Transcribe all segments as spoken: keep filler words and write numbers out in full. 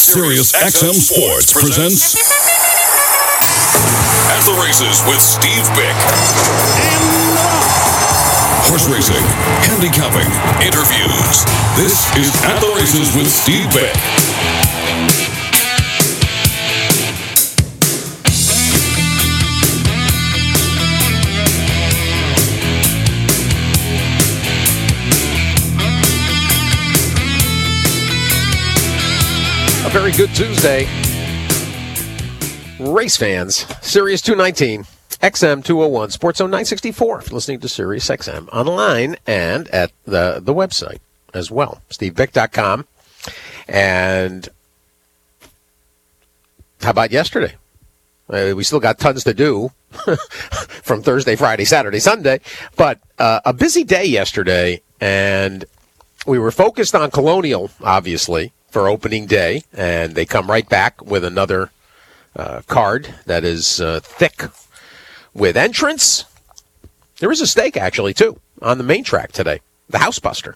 Sirius X M Sports presents At the Races with Steve Bick. Horse racing, handicapping, interviews. This is At the Races with Steve Bick. A very good Tuesday, race fans. Sirius two nineteen, X M two oh one, Sports Zone nine sixty-four. If you're listening to Sirius X M online and at the, the website as well, steve bick dot com. And how about yesterday? Uh, we still got tons to do from Thursday, Friday, Saturday, Sunday. But uh, a busy day yesterday, and we were focused on Colonial, obviously, for opening day, and they come right back with another uh, card that is uh, thick with entrance. There is a stake, actually, too, on the main track today, the Housebuster.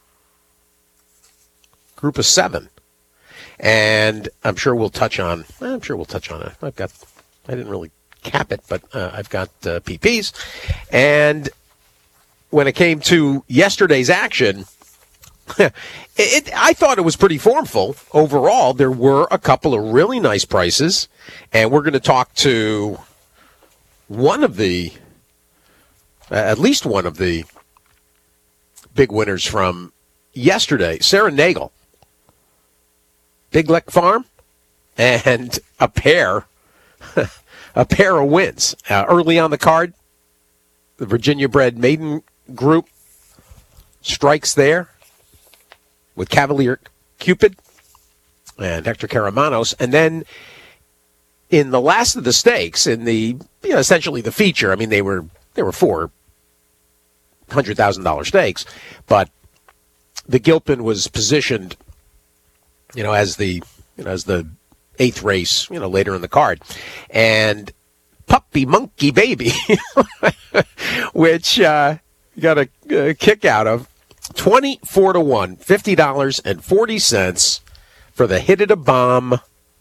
Group of seven. And I'm sure we'll touch on, I'm sure we'll touch on it. I've got, I didn't really cap it, but uh, I've got uh, P Ps. And when it came to yesterday's action, It, it, I thought it was pretty formful overall. There were a couple of really nice prices, and we're going to talk to one of the, uh, at least one of the big winners from yesterday, Sarah Nagel, Big Lick Farm, and a pair, a pair of wins uh, early on the card. The Virginia-bred maiden group strikes there with Cavalier Cupid and Hector Karamanos. And then in the last of the stakes, in the, you know, essentially the feature, I mean, they were, there were four one hundred thousand dollars stakes, but the Gilpin was positioned, you know, as the, you know, as the eighth race, you know, later in the card. And Puppy Monkey Baby, which uh, got a, a kick out of, twenty-four to one, fifty dollars and forty cents for the Hit It a Bomb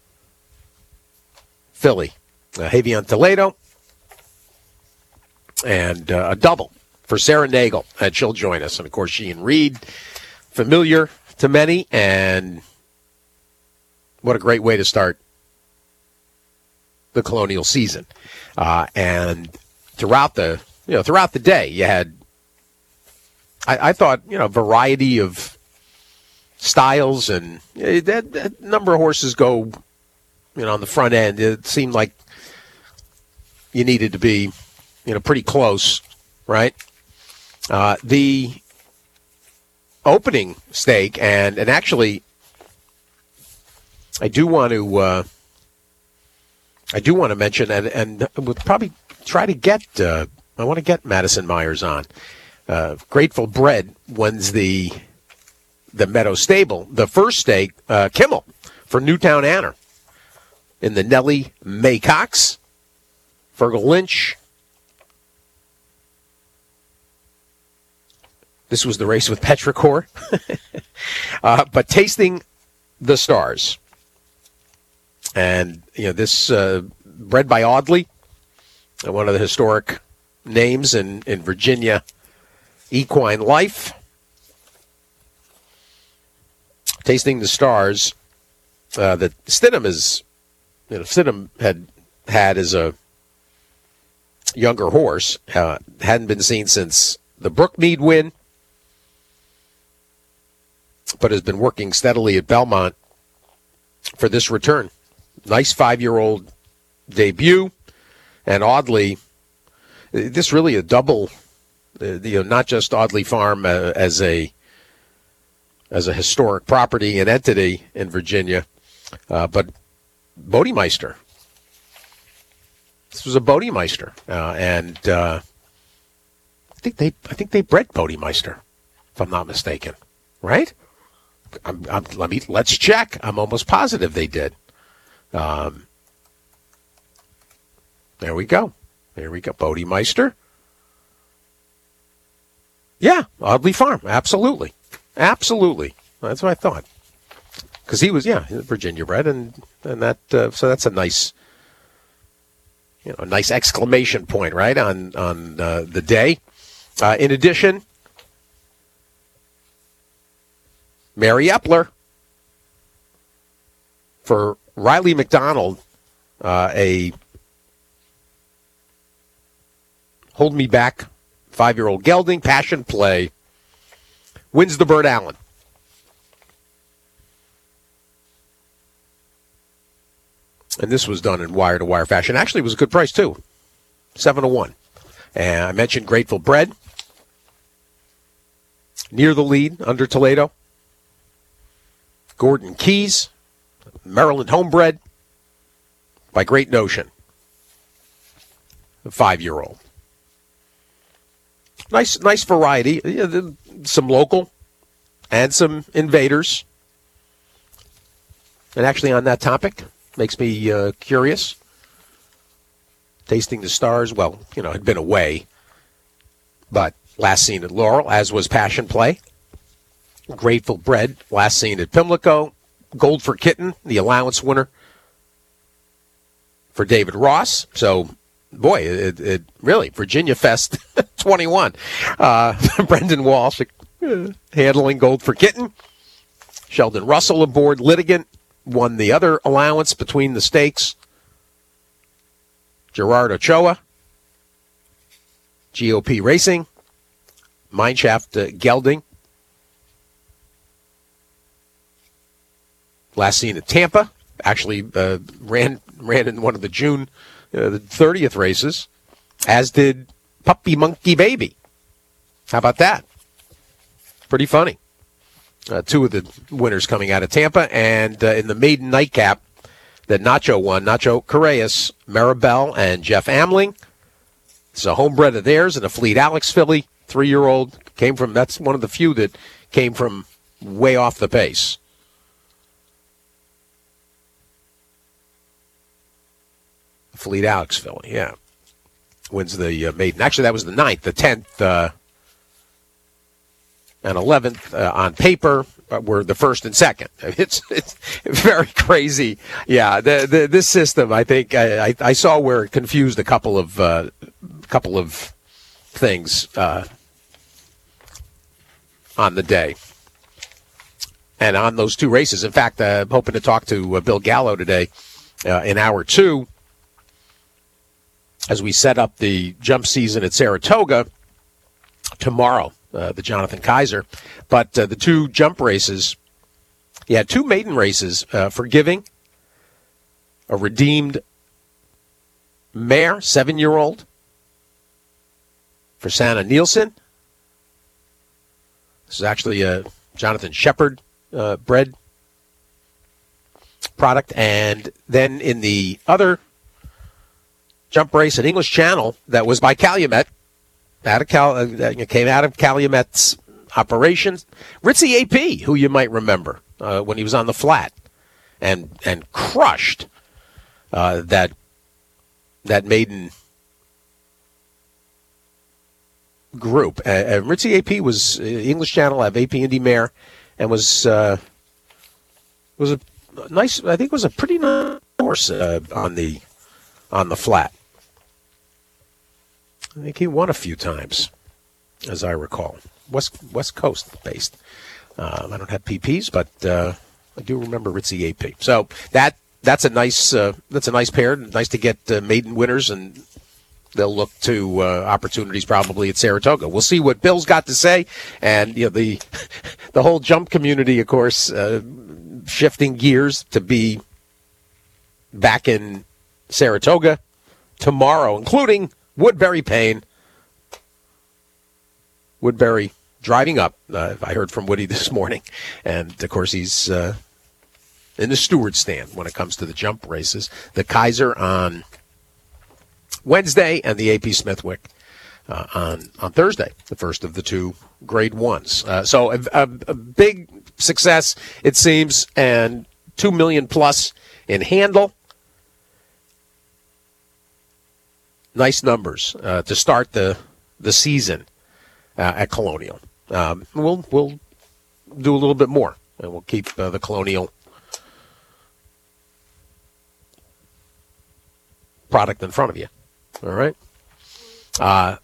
filly. Uh, Javion Toledo. And uh, a double for Sarah Nagel. And she'll join us. And, of course, she and Reed, familiar to many. And what a great way to start the Colonial season. Uh, and throughout the, you know, throughout the day, you had I, I thought, you know, variety of styles, and that, that number of horses go, you know, on the front end. It seemed like you needed to be, you know, pretty close, right? Uh, the opening stake, and, and actually, I do want to, uh, I do want to mention, and, and we'll probably try to get, uh, I want to get Madison Myers on. Uh, Grateful Bread wins the the Meadow Stable. The first stake, uh, Kimmel for Newtown Anner in the Nellie Maycox. Fergal Lynch. This was the race with Petrichor. uh, but Tasting the Stars. And, you know, this uh, bred by Audley, one of the historic names in, in Virginia equine life. Tasting the Stars, uh, that Stidham is, you know, Stidham had had as a younger horse, uh, hadn't been seen since the Brookmead win, but has been working steadily at Belmont for this return. Nice five-year-old debut, and Audley, this really a double. Uh, you know, not just Audley Farm uh, as a as a historic property and entity in Virginia, uh, but Bodemeister. This was a Bodemeister, uh, and uh, I think they I think they bred Bodemeister, if I'm not mistaken, right? I'm, I'm, let me let's check. I'm almost positive they did. Um, there we go. There we go. Bodemeister. Yeah, Audley Farm. Absolutely. Absolutely. That's what I thought. because he was, yeah, Virginia bred, and and that uh, so that's a nice, you know, a nice exclamation point, right, on on uh, the day. Uh, in addition, Mary Epler for Riley McDonald, uh, a Hold Me Back five-year-old gelding, Passion Play, wins the Burt Allen. And this was done in wire-to-wire fashion. Actually, it was a good price, too. seven to one. And I mentioned Grateful Bread. Near the lead, under Toledo. Gordon Keys, Maryland Homebred, by Great Notion. A five-year-old. Nice, nice variety. Some local and some invaders. And actually, on that topic, makes me uh, curious. Tasting the Stars, well, you know, had been away, but last seen at Laurel, as was Passion Play. Grateful Bread, last seen at Pimlico. Gold for Kitten, the allowance winner for David Ross. So, boy, it, it really, Virginia Fest twenty-one. Uh, Brendan Walsh uh, handling Gold for Kitten. Sheldon Russell aboard Litigant, won the other allowance between the stakes. Gerard Ochoa, G O P Racing, Mineshaft uh, Gelding. Last seen at Tampa, actually uh, ran ran in one of the June uh, the thirtieth races, as did Puppy Monkey Baby. How about that? Pretty funny. Uh, two of the winners coming out of Tampa, and uh, in the maiden nightcap that Nacho won, Nacho Correas, Maribel, and Jeff Amling. It's a homebred of theirs and a Fleet Alex filly, three-year-old. Came from, that's one of the few that came from way off the pace. Fleet Alex filly, yeah. Wins the uh, maiden. Actually, that was the ninth. The tenth uh, and eleventh uh, on paper uh, were the first and second. It's it's very crazy. Yeah, the, the, this system, I think, I, I, I saw where it confused a couple of uh, couple of things uh, on the day. And on those two races, in fact, uh, I'm hoping to talk to uh, Bill Gallo today uh, in hour two, as we set up the jump season at Saratoga tomorrow, uh, the Jonathan Kaiser. But uh, the two jump races, yeah, two maiden races uh, for Giving, a redeemed mare, seven-year-old, for Santa Nielsen. This is actually a Jonathan Shepard uh, bred product. And then in the other jump race at English Channel that was by Calumet, out of Cal, uh, came out of Calumet's operations. Ritzy A P, who you might remember uh, when he was on the flat, and and crushed uh, that that maiden group. Uh, uh, Ritzy A P was uh, English Channel, have A P Indy Mare, and was uh, was a nice. I think was a pretty nice horse uh, on the on the flat. I think he won a few times, as I recall. West West Coast based. Uh, I don't have P Ps, but uh, I do remember Ritzy A P. So that that's a nice uh, that's a nice pair. Nice to get uh, maiden winners, and they'll look to uh, opportunities probably at Saratoga. We'll see what Bill's got to say, and you know the the whole jump community, of course, uh, shifting gears to be back in Saratoga tomorrow, including Woodbury Payne. Woodbury driving up. Uh, I heard from Woody this morning. And, of course, he's uh, in the steward stand when it comes to the jump races. The Kaiser on Wednesday and the A P Smithwick uh, on, on Thursday, the first of the two grade ones. Uh, so a, a, a big success, it seems, and two million plus in handle. Nice numbers uh, to start the the season uh, at Colonial. Um, we'll we'll do a little bit more, and we'll keep uh, the Colonial product in front of you. All right? Uh,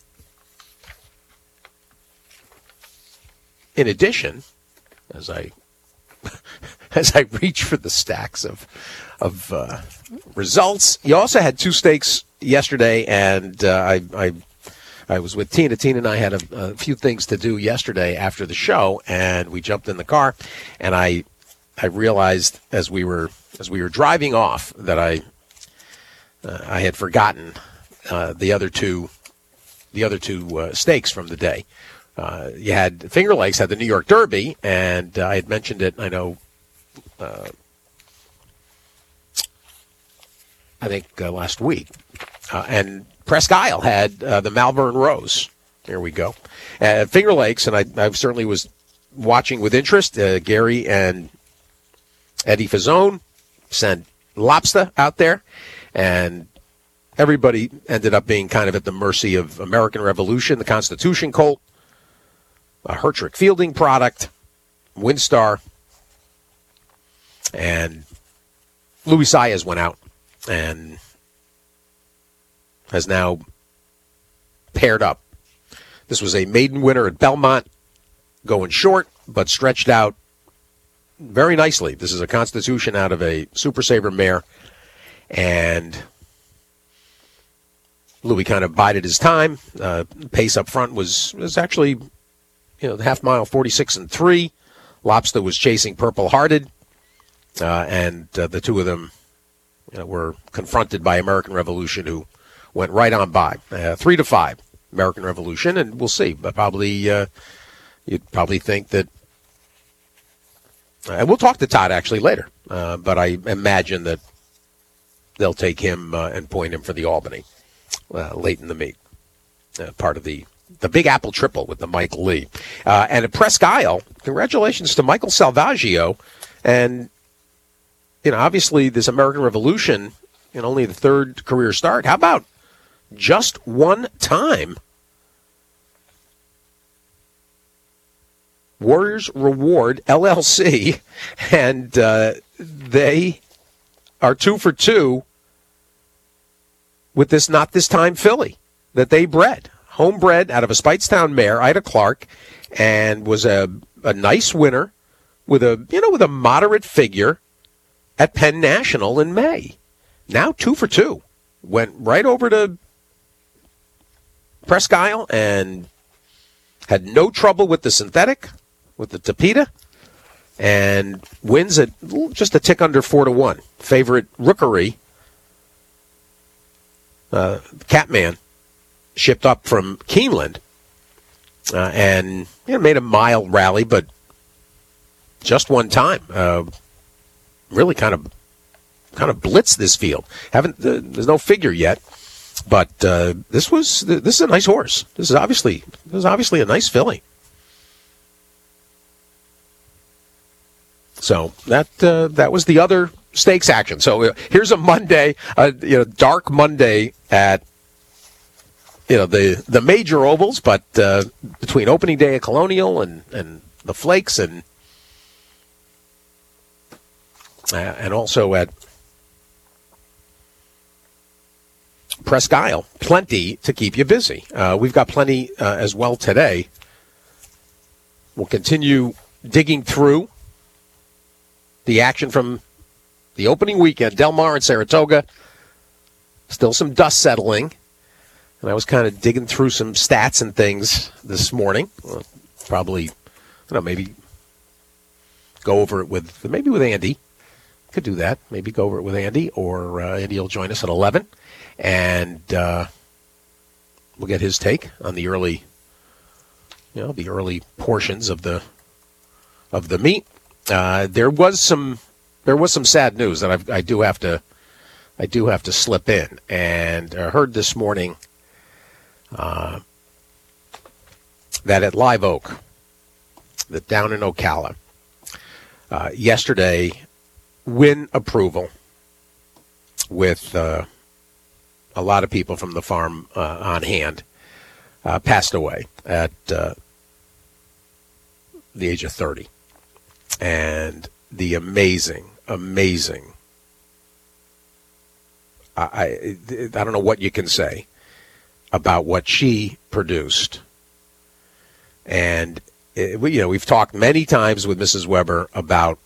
in addition, as I as I reach for the stacks of of uh, results, you also had two steaks yesterday, and uh, I, I I was with Tina. Tina and I had a, a few things to do yesterday after the show, and we jumped in the car, and I I realized as we were as we were driving off that I uh, I had forgotten uh, the other two the other two uh, steaks from the day. Uh, you had Finger Lakes had the New York Derby, and uh, I had mentioned it. I know. Uh, I think uh, last week, uh, and Presque Isle had uh, the Malvern Rose. There we go. Uh, Finger Lakes, and I, I certainly was watching with interest. Uh, Gary and Eddie Fazone sent lobster out there, and everybody ended up being kind of at the mercy of American Revolution, the Constitution Colt, a Hertrick Fielding product, Windstar, and Luis Saez went out and has now paired up. This was a maiden winner at Belmont, going short, but stretched out very nicely. This is a Constitution out of a Super Saver mare, and Louis kind of bided his time. Uh, pace up front was was actually, you know, the half mile forty-six and three. Lobster was chasing Purple Hearted, uh, and uh, the two of them you know, were confronted by American Revolution, who went right on by. Uh, three to five, American Revolution, and we'll see. But probably, uh, you'd probably think that, uh, and we'll talk to Todd actually later, uh, but I imagine that they'll take him uh, and point him for the Albany uh, late in the meet. Uh, part of the, the Big Apple Triple with the Mike Lee. Uh, and at Presque Isle, congratulations to Michael Salvaggio. And, you know, obviously this American Revolution, in only the third career start. How about just one time? Warriors Reward, L L C, and uh, they are two for two with this Not This Time filly that they bred. Homebred out of a Speightstown mare, Ida Clark, and was a, a nice winner with a, you know, with a moderate figure at Penn National in May. Now two for two. Went right over to Presque Isle and had no trouble with the synthetic, with the Tapeta, and wins at just a tick under four to one. Favorite Rookery, uh, Catman, shipped up from Keeneland, uh, and you know, made a mild rally, but just one time. Uh, really kind of kind of blitzed this field. Haven't uh, there's no figure yet, but uh, this was this is a nice horse. This is obviously this is obviously a nice filly. So that uh, that was the other stakes action. So uh, here's a Monday, uh, you know, dark Monday at you know the the major ovals, but uh, between opening day at Colonial and and the Flakes and uh, and also at Presque Isle, plenty to keep you busy. Uh, we've got plenty uh, as well today. We'll continue digging through the action from the opening weekend, Del Mar and Saratoga. Still some dust settling. And I was kind of digging through some stats and things this morning. Well, probably, I don't know, maybe go over it with, maybe with Andy. Could do that. Maybe go over it with Andy, or uh, Andy will join us at eleven. And uh, we'll get his take on the early, you know, the early portions of the of the meet. Uh, there was some there was some sad news that I've, I do have to I do have to slip in, and I heard this morning uh, that at Live Oak, that down in Ocala, uh, yesterday, win approval with uh, a lot of people from the farm uh, on hand uh, passed away at uh, the age of thirty. And the amazing, amazing I, I, I don't know what you can say about what she produced. And, it, you know, we've talked many times with Missus Weber about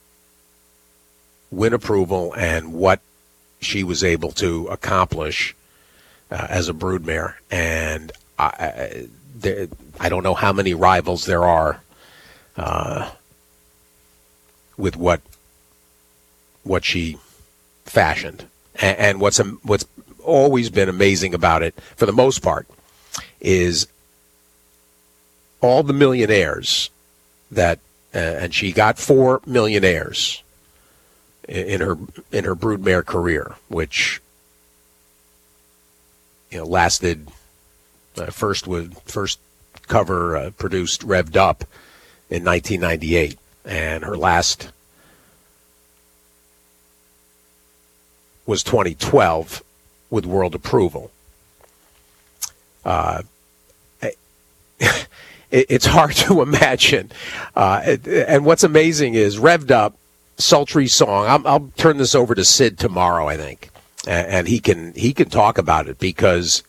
win approval and what she was able to accomplish uh, as a broodmare. And I, I, there, I don't know how many rivals there are uh, with what what she fashioned. And, and what's what's always been amazing about it, for the most part, is all the millionaires that, uh, and she got four millionaires in, in her in her broodmare career, which, you know, lasted. Uh, first was first cover uh, produced Revved Up in nineteen ninety-eight, and her last was twenty twelve with World Approval. Uh, it, it's hard to imagine. Uh, it, and what's amazing is Revved Up, sultry song. I'll, I'll turn this over to Sid tomorrow, I think, and, and he can he can talk about it, because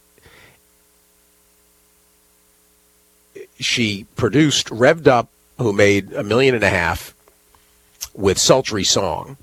she produced Revved Up, who made a million and a half with sultry song.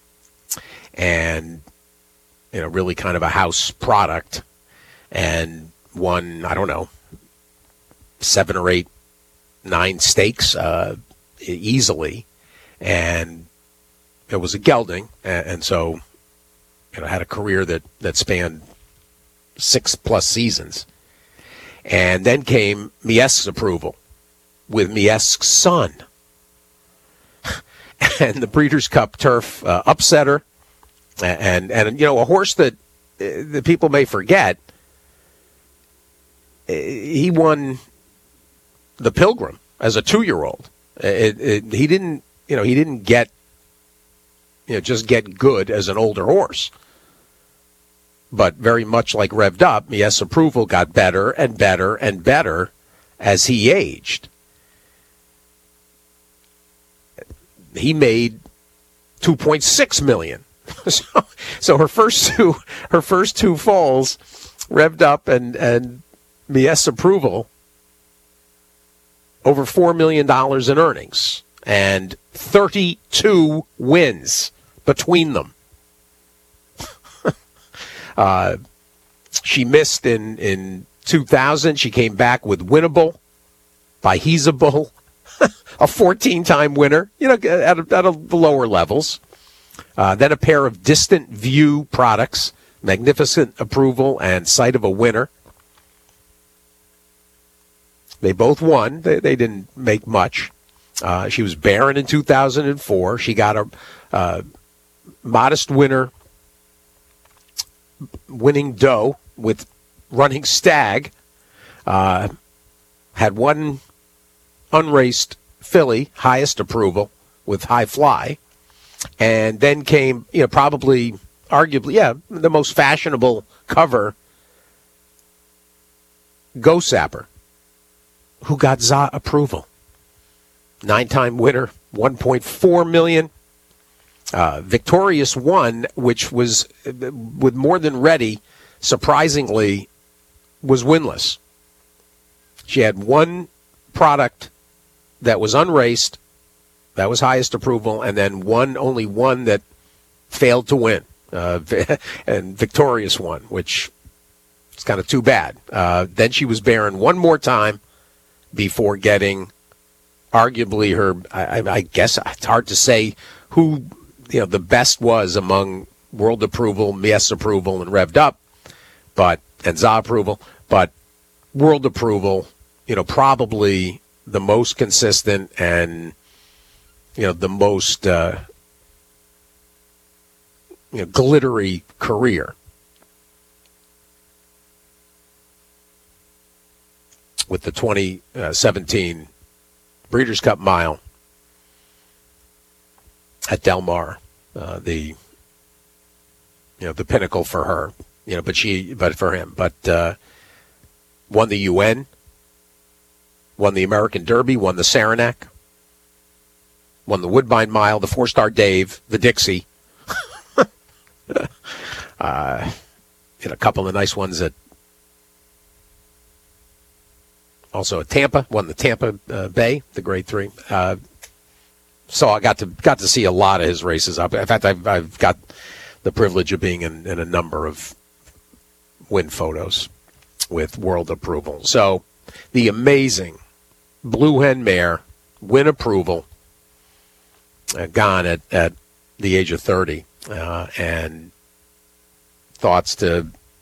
And, you know, really kind of a house product, and won, I don't know, seven or eight, nine stakes uh, easily. And it was a gelding, and, and so, you know, had a career that, that spanned six plus seasons. And then came Miesque's approval with Miesque's son. And the Breeders' Cup Turf uh, upset her. And, and, you know, a horse that, uh, that people may forget, uh, he won the Pilgrim as a two-year-old. It, it, he didn't, you know, he didn't get, you know, just get good as an older horse. But very much like Revved Up, Miesque's approval got better and better and better as he aged. He made two point six million dollars. So, so her first two, her first two falls, Revved Up and and Miesque's approval, over four million dollars in earnings and thirty-two wins between them. uh, she missed in in two thousand. She came back with Winnable by Heasable, a fourteen-time winner. You know, at a, at a, the lower levels. Uh, then a pair of Distant View products, Magnificent Approval and Sight of a Winner. They both won. They, they didn't make much. Uh, she was barren in two thousand four. She got a uh, modest winner, winning doe with Running Stag. Uh, had one unraced filly, highest approval, with High Fly. And then came, you know, probably, arguably, yeah, the most fashionable cover, Go Sapper, who got Z A approval. Nine-time winner, one point four million dollars. Uh, Victorious One, which was, with More Than Ready, surprisingly, was winless. She had one product that was unraced, that was highest approval, and then one, only one that failed to win, uh, and Victorious One, which is kind of too bad. Uh, then she was barren one more time before getting, arguably her, I, I guess it's hard to say who, you know, the best was among World Approval, Miesque's approval, and Revved Up, but and Z A approval, but World Approval, you know, probably the most consistent and, you know, the most uh, you know, glittery career. With the twenty seventeen Breeders' Cup Mile at Del Mar, uh, the you know the pinnacle for her, you know, but she, but for him, but uh, won the U N, won the American Derby, won the Saranac. Won the Woodbine Mile, the Four-Star Dave, the Dixie. Uh, you know, a couple of nice ones at also at Tampa. Won the Tampa uh, Bay, the Grade Three. Uh, so I got to got to see a lot of his races. In fact, I've, I've got the privilege of being in, in a number of win photos with world approval. So the amazing Blue Hen Mare, win approval, uh, gone at, at the age of thirty. Uh, and thoughts to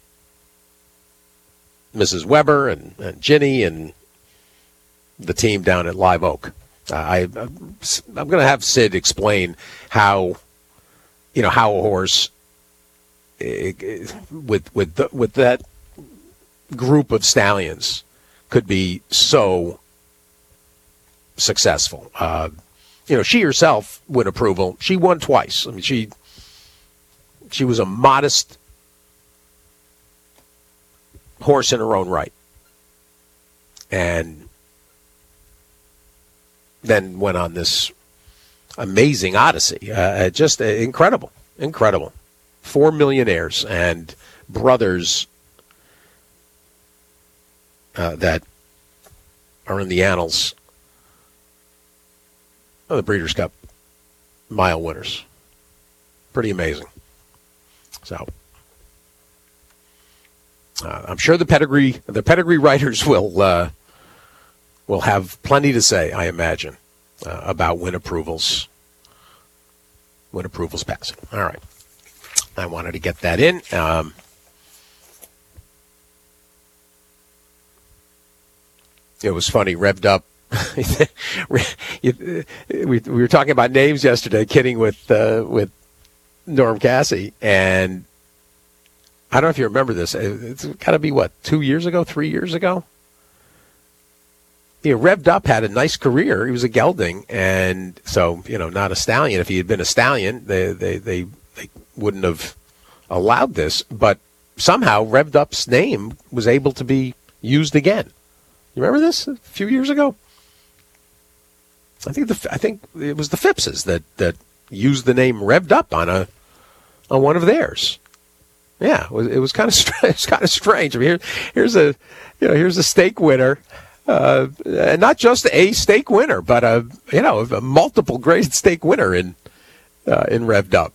Missus Weber and, and Ginny and the team down at Live Oak. Uh, I, I'm going to have Sid explain how, you know, how a horse it, it, with with the, with that group of stallions could be so successful. Uh, you know, she herself win approval. She won twice. I mean, she she was a modest horse in her own right, and then went on this amazing odyssey. Uh, just uh, incredible, incredible. Four millionaires and brothers uh, that are in the annals of the Breeders' Cup mile winners. Pretty amazing. So uh, I'm sure the pedigree the pedigree writers will uh, will have plenty to say, I imagine, uh, about win approvals. Win approvals passing. All right. I wanted to get that in. Um, it was funny, revved up. we, we were talking about names yesterday, kidding with uh, with Norm Cassie, and I don't know if you remember this. It's got to be, what, two years ago, three years ago? You know, Revved Up had a nice career. He was a gelding, and so, you know, not a stallion. If he had been a stallion, they they they, they wouldn't have allowed this, but somehow Revved Up's name was able to be used again. You remember this a few years ago? I think the I think it was the Phippses that, that used the name Revved Up on a on one of theirs. Yeah, it was, it was kind of strange. It's kind of strange. I mean, here, here's a you know here's a stake winner, uh, and not just a stake winner, but a you know a multiple grade stake winner in uh, in Revved Up.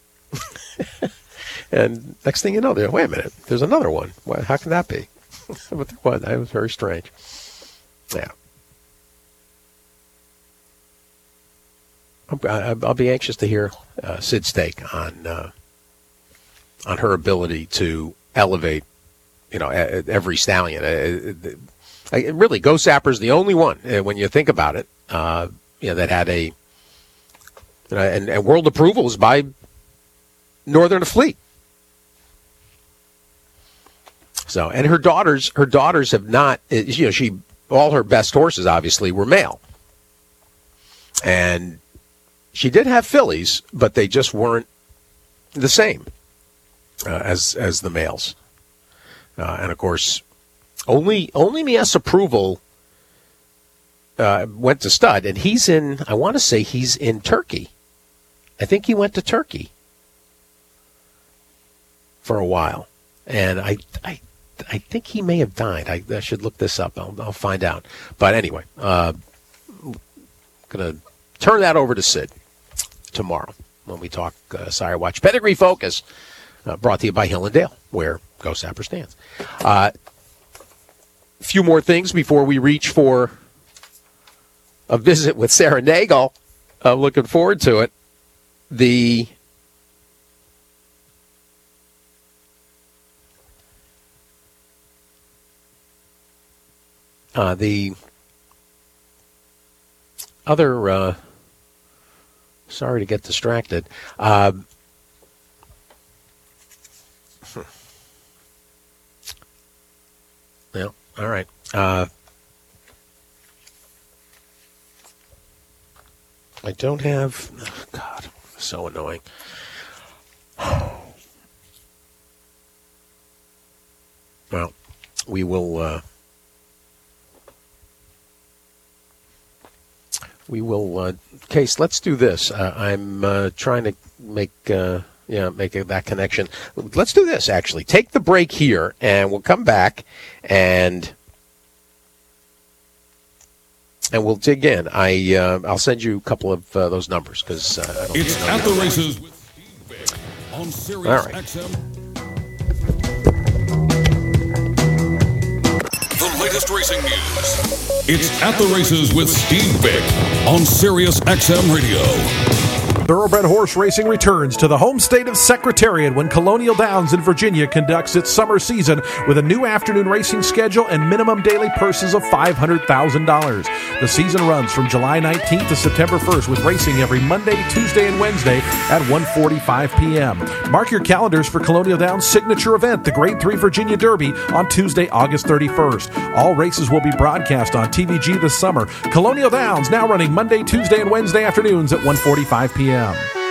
And next thing you know, there. Wait a minute, there's another one. Well, how can that be? But there was. That was very strange. Yeah. I'll be anxious to hear uh, Sid's take on uh, on her ability to elevate, you know, every stallion. Uh, uh, really, Ghost Zapper is the only one, uh, when you think about it, uh, you know, that had a, you know, and, and world approvals by Northern Fleet. So, and her daughters, her daughters have not, you know, she all her best horses obviously were male, and she did have fillies, but they just weren't the same uh, as as the males. Uh, and of course, only only Mies Approval uh, went to stud, and he's in. I want to say he's in Turkey. I think he went to Turkey for a while, and I I I think he may have died. I, I should look this up. I'll, I'll find out. But anyway, uh, gonna turn that over to Sid tomorrow when we talk uh, Sire Watch Pedigree Focus, uh, brought to you by Hill and Dale, where Ghost Zapper stands. A uh, few more things before we reach for a visit with Sarah Nagel. I'm uh, looking forward to it. The uh, the other. Uh, Sorry to get distracted. Uh, well, all right. Uh, I don't have. Oh God, so annoying. Well, we will. Uh, We will, uh, Case, let's do this. Uh, I'm uh, trying to make uh, yeah, make it, that connection. Let's do this, actually. Take the break here, and we'll come back, and and we'll dig in. I, uh, I'll send you a couple of uh, those numbers, because uh, I don't It's know At the yet. Races with Steve Vick on Sirius All right. X M. The latest racing news. It's At the Races with Steve Vick on Sirius X M Radio. Thoroughbred horse racing returns to the home state of Secretariat when Colonial Downs in Virginia conducts its summer season with a new afternoon racing schedule and minimum daily purses of five hundred thousand dollars. The season runs from July nineteenth to September first with racing every Monday, Tuesday, and Wednesday at one forty-five p.m. Mark your calendars for Colonial Downs' signature event, the Grade three Virginia Derby, on Tuesday, August thirty-first. All races will be broadcast on T V G this summer. Colonial Downs now running Monday, Tuesday, and Wednesday afternoons at one forty-five p.m.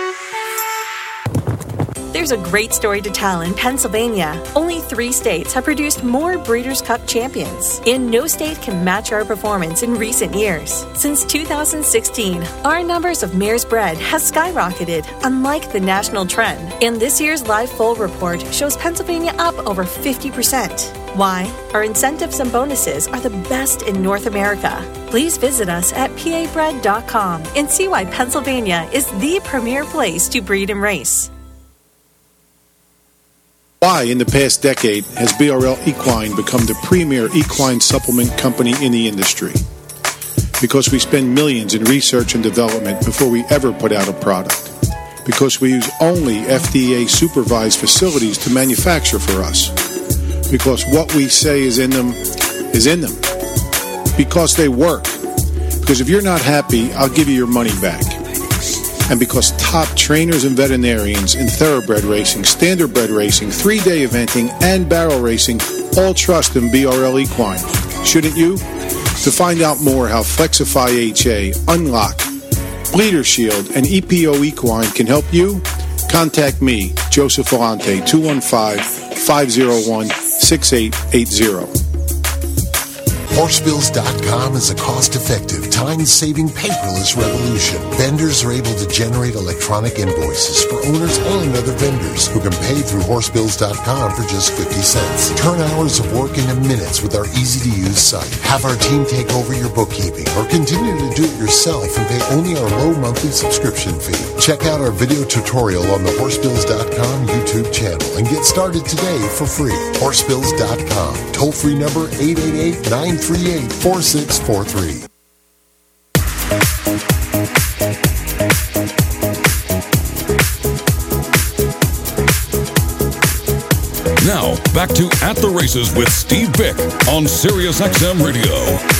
There's a great story to tell in Pennsylvania. Only three states have produced more Breeders' Cup champions, and no state can match our performance in recent years. Since two thousand sixteen, our numbers of mares bred has skyrocketed, unlike the national trend. And this year's Live Foal report shows Pennsylvania up over fifty percent. Why? Our incentives and bonuses are the best in North America. Please visit us at P A bred dot com and see why Pennsylvania is the premier place to breed and race. Why, in the past decade, has B R L Equine become the premier equine supplement company in the industry? Because we spend millions in research and development before we ever put out a product. Because we use only F D A-supervised facilities to manufacture for us. Because what we say is in them is in them. Because they work. Because if you're not happy, I'll give you your money back. And because top trainers and veterinarians in thoroughbred racing, standardbred racing, three-day eventing, and barrel racing all trust in B R L Equine. Shouldn't you? To find out more how Flexify H A, Unlock, Bleeder Shield, and E P O Equine can help you, contact me, Joseph Volante, two one five, five oh one, six eight eight zero. Horsebills dot com is a cost-effective, time-saving, paperless revolution. Vendors are able to generate electronic invoices for owners and other vendors who can pay through Horsebills dot com for just fifty cents. Turn hours of work into minutes with our easy-to-use site. Have our team take over your bookkeeping or continue to do it yourself and pay only our low monthly subscription fee. Check out our video tutorial on the Horsebills dot com YouTube channel and get started today for free. Horsebills dot com. Toll-free number eight eight eight, nine three eight, four six four three. Now, back to At the Races with Steve Vick on Sirius X M Radio.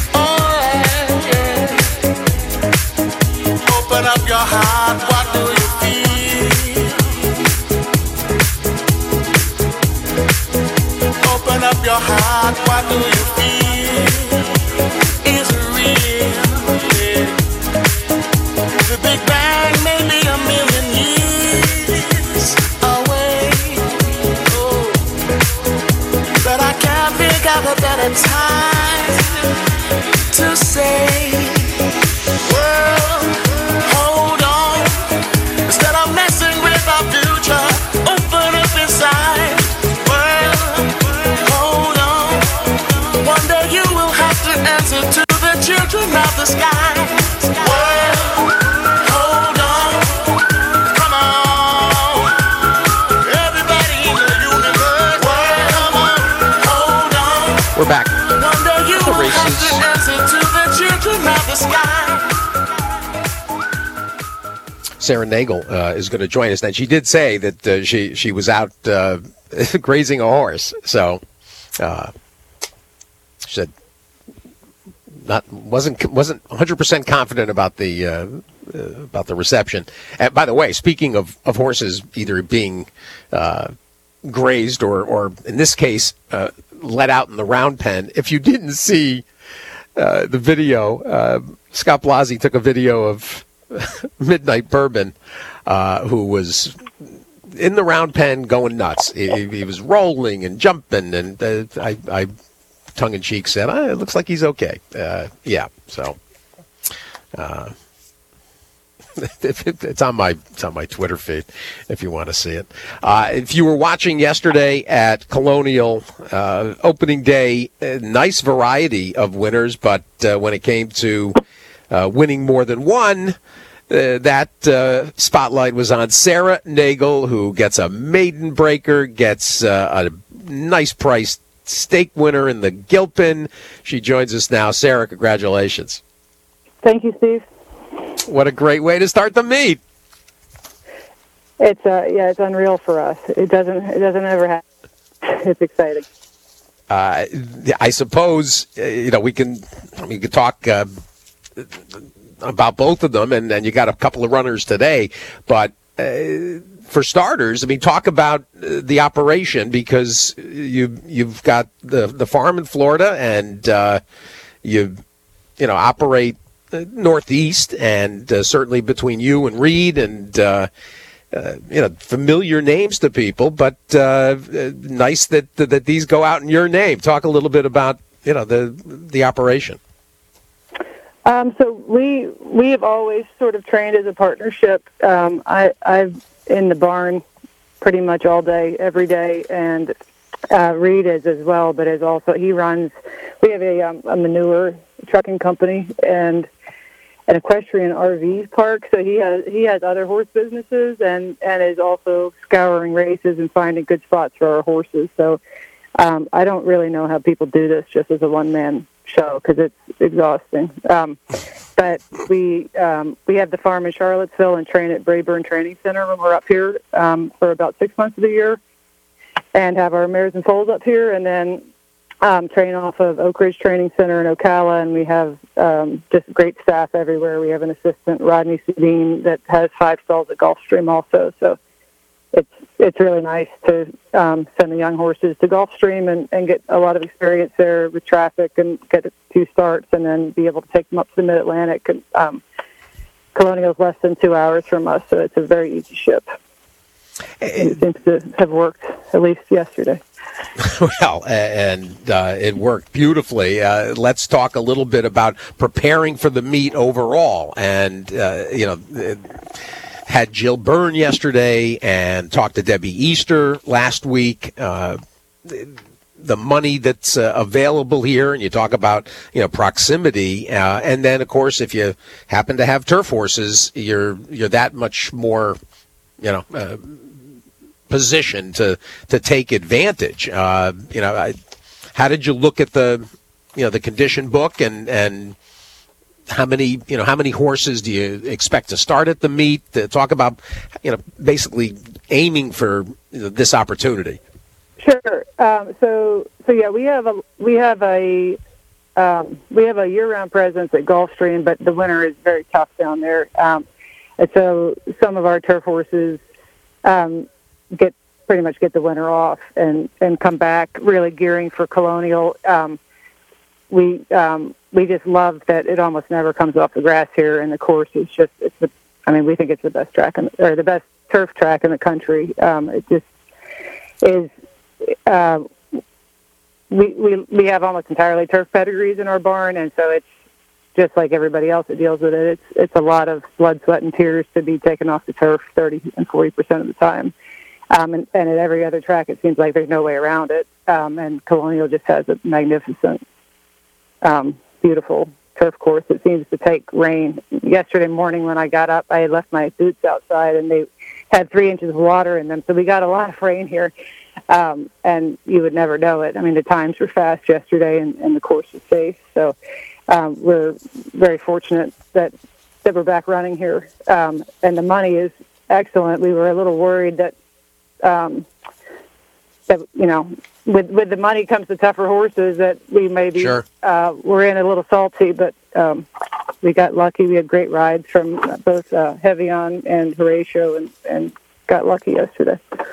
Open up your heart, what do you feel? Open up your heart, what do you feel? Is it real? Yeah. The Big Bang may be a million years away. Oh. But I can't figure out a better time to say, well, hold on. Instead of messing with our future, open up inside. Well, hold on. One day you will have to answer to the children of the sky. Well, hold on. Come on. Everybody in the universe. Well, come on. Hold on. We're back. One day you The will have races. to answer to the children of the sky. Sarah Nagel uh, is going to join us. And she did say that uh, she she was out uh, grazing a horse. So uh, she said not wasn't wasn't one hundred percent confident about the uh, uh, about the reception. And by the way, speaking of, of horses either being uh, grazed or or in this case uh, let out in the round pen, if you didn't see uh, the video, uh, Scott Blasi took a video of Midnight Bourbon, uh, who was in the round pen going nuts. He, he was rolling and jumping, and uh, I, I tongue-in-cheek said, ah, it looks like he's okay. Uh, yeah, so uh, it's on my it's on my Twitter feed if you want to see it. Uh, if you were watching yesterday at Colonial uh, opening day, a nice variety of winners, but uh, when it came to uh, winning more than one, uh, that uh, spotlight was on Sarah Nagel, who gets a maiden breaker, gets uh, a nice price stake winner in the Gilpin. She joins us now. Sarah, congratulations. Thank you, Steve. What a great way to start the meet. It's uh, yeah, it's unreal for us. It doesn't it doesn't ever happen. It's exciting. Uh, I suppose uh, you know we can we can talk uh, about both of them, and, and you got a couple of runners today. But uh, for starters, I mean, talk about uh, the operation, because you you've got the the farm in Florida, and uh, you you know operate Northeast, and uh, certainly between you and Reed, and uh, uh, you know, familiar names to people, but uh, nice that that these go out in your name. Talk a little bit about you know the the operation. Um, so we we have always sort of trained as a partnership. Um, I I've in the barn pretty much all day, every day, and uh, Reed is as well, but is also he runs. We have a, um, a manure trucking company and an equestrian R V park, so he has he has other horse businesses, and, and is also scouring races and finding good spots for our horses. So um, I don't really know how people do this just as a one-man show, because it's exhausting. Um, but we um, we have the farm in Charlottesville and train at Brayburn Training Center when we're up here um, for about six months of the year, and have our mares and foals up here, and then Um, train off of Oak Ridge Training Center in Ocala, and we have um, just great staff everywhere. We have an assistant, Rodney Sudine, that has five stalls at Gulfstream also. So it's it's really nice to um, send the young horses to Gulfstream and, and get a lot of experience there with traffic and get a few starts, and then be able to take them up to the Mid-Atlantic. And, um, Colonial's less than two hours from us, so it's a very easy ship. It seems to have worked, at least yesterday. Well, and uh, it worked beautifully. Uh, let's talk a little bit about preparing for the meet overall. And, uh, you know, had Jill Byrne yesterday and talked to Debbie Easter last week. Uh, the money that's uh, available here, and you talk about, you know, proximity. Uh, and then, of course, if you happen to have turf horses, you're you're that much more, you know, uh, position to to take advantage. Uh, you know, I, how did you look at the, you know, the condition book, and and how many, you know, how many horses do you expect to start at the meet? To talk about, you know, basically aiming for, you know, this opportunity. Sure. Um, so so yeah, we have a we have a um, we have a year-round presence at Gulfstream, but the winter is very tough down there, um, and so some of our turf horses Um, get pretty much get the winter off and, and come back really gearing for Colonial. Um, we um, we just love that it almost never comes off the grass here, and the course is just it's the I mean we think it's the best track in, or the best turf track in the country. Um, it just is. Uh, we we we have almost entirely turf pedigrees in our barn, and so it's just like everybody else that deals with it. It's it's a lot of blood, sweat, and tears to be taken off the turf thirty and forty percent of the time. Um, and, and at every other track, it seems like there's no way around it. Um, and Colonial just has a magnificent, um, beautiful turf course. It seems to take rain. Yesterday morning when I got up, I had left my boots outside, and they had three inches of water in them. So we got a lot of rain here. Um, and you would never know it. I mean, the times were fast yesterday, and, and the course was safe. So um, we're very fortunate that, that we're back running here. Um, and the money is excellent. We were a little worried that, um, that you know, with with the money comes the tougher horses, that we maybe sure. uh, we're in a little salty, but um, we got lucky. We had great rides from both uh, Heavy On and Horatio, and, and got lucky yesterday.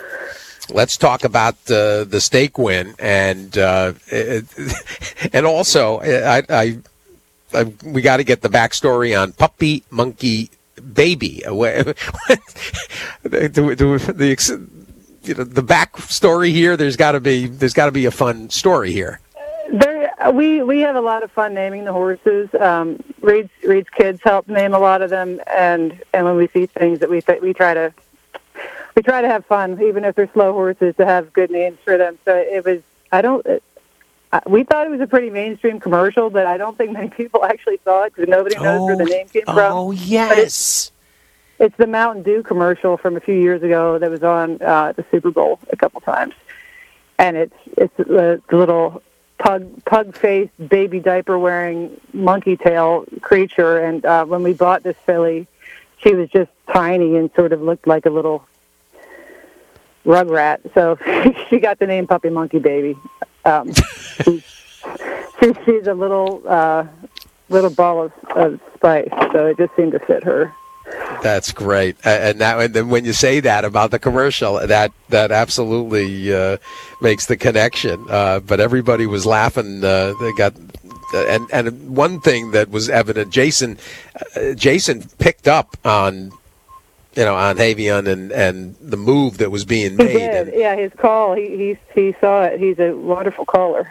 Let's talk about uh, the stake win, and uh, and also I, I, I we got to get the backstory on Puppy Monkey Baby. the, the, the, you know, the backstory here. There's got to be there's got to be a fun story here. There, Uh, we we have a lot of fun naming the horses. Um, Reed's Reed's kids help name a lot of them, and, and when we see things that we th- we try to we try to have fun, even if they're slow horses, to have good names for them. So it was I don't it, I, we thought it was a pretty mainstream commercial, but I don't think many people actually saw it because nobody knows oh, where the name came oh, from. Oh yes, it's, it's the Mountain Dew commercial from a few years ago that was on uh, the Super Bowl a couple times, and it's it's the, the little pug pug-faced, baby diaper-wearing, monkey-tail creature. And uh, when we bought this filly, she was just tiny and sort of looked like a little rugrat. So she got the name Puppy Monkey Baby. Um, she's, she, she's a little uh, little ball of, of spice, so it just seemed to fit her. That's great, and that, and then when you say that about the commercial, that that absolutely uh, makes the connection. Uh, but everybody was laughing. Uh, they got, and and one thing that was evident, Jason, uh, Jason picked up on, you know, on Havion and, and the move that was being made. He did. And, yeah, his call. He he he saw it. He's a wonderful caller.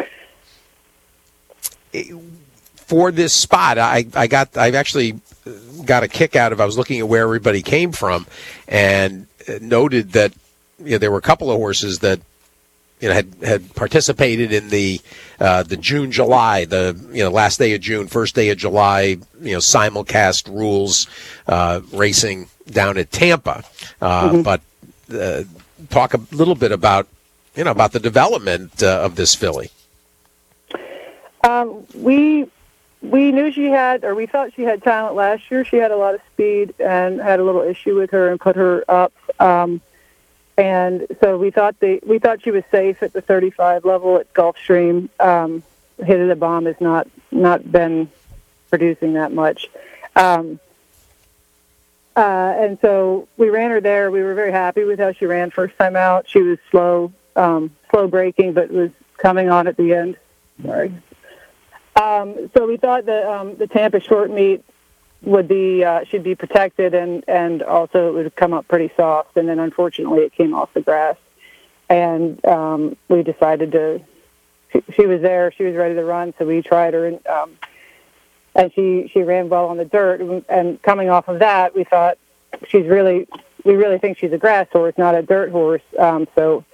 For this spot, I I got I've actually. got a kick out of I was looking at where everybody came from and noted that you know there were a couple of horses that you know had, had participated in the uh, the June July the you know last day of June first day of July you know simulcast rules uh, racing down at Tampa uh, mm-hmm. but uh, talk a little bit about you know about the development uh, of this filly. Um, we. We knew she had, or we thought she had talent last year. She had a lot of speed and had a little issue with her and put her up. Um, and so we thought the we thought she was safe at the thirty-five level at Gulfstream. Um, Hit of the Bomb has not not been producing that much. Um, uh, and so we ran her there. We were very happy with how she ran first time out. She was slow, um, slow braking, but was coming on at the end. Sorry. Um, so we thought that um, the Tampa short meet would be uh, should be protected, and, and also it would come up pretty soft. And then unfortunately, it came off the grass, and um, we decided to. She, she was there; she was ready to run, so we tried her, and, um, and she she ran well on the dirt. And, and coming off of that, we thought she's really we really think she's a grass horse, not a dirt horse. Um, so.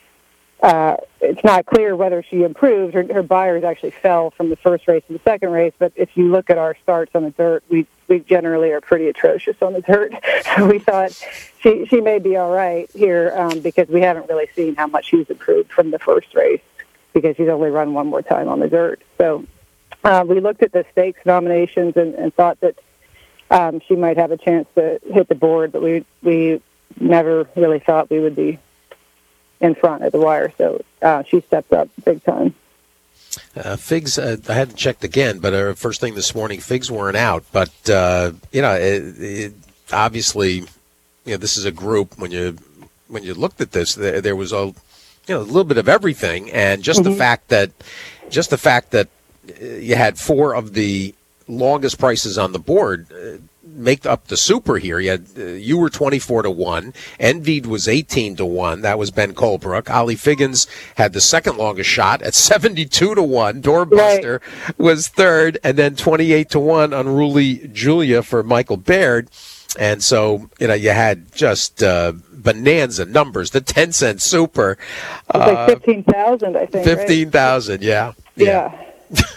Uh, it's not clear whether she improved. Her, her buyers actually fell from the first race to the second race, but if you look at our starts on the dirt, we we generally are pretty atrocious on the dirt. So we thought she she may be all right here um, because we haven't really seen how much she's improved from the first race because she's only run one more time on the dirt. So uh, we looked at the stakes nominations and, and thought that um, she might have a chance to hit the board, but we we never really thought we would be in front of the wire, so uh, she stepped up big time. Uh, figs, uh, I hadn't checked again, but uh, first thing this morning, figs weren't out. But uh, you know, it, it, obviously, you know, this is a group. When you when you looked at this, there, there was a you know a little bit of everything, and just mm-hmm. the fact that just the fact that you had four of the longest prices on the board. Uh, make up the super here. You had, uh, you were twenty-four to one. Envied was eighteen to one. That was Ben Colebrook. Ollie Figgins had the second longest shot at seventy-two to one. Doorbuster right. was third, and then twenty-eight to one. Unruly Julia for Michael Baird. And so, you know, you had just uh, bonanza numbers. The ten cent super. It was uh, like fifteen thousand, I think. fifteen thousand, right? yeah. Yeah. yeah.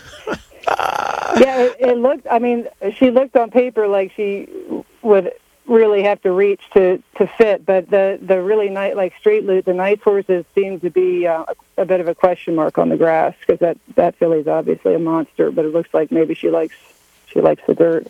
Yeah, it, it looked, I mean, she looked on paper like she would really have to reach to, to fit, but the, the really nice, like straight loop, the nice horses seem to be uh, a, a bit of a question mark on the grass because that, that filly's obviously a monster, but it looks like maybe she likes she likes the dirt.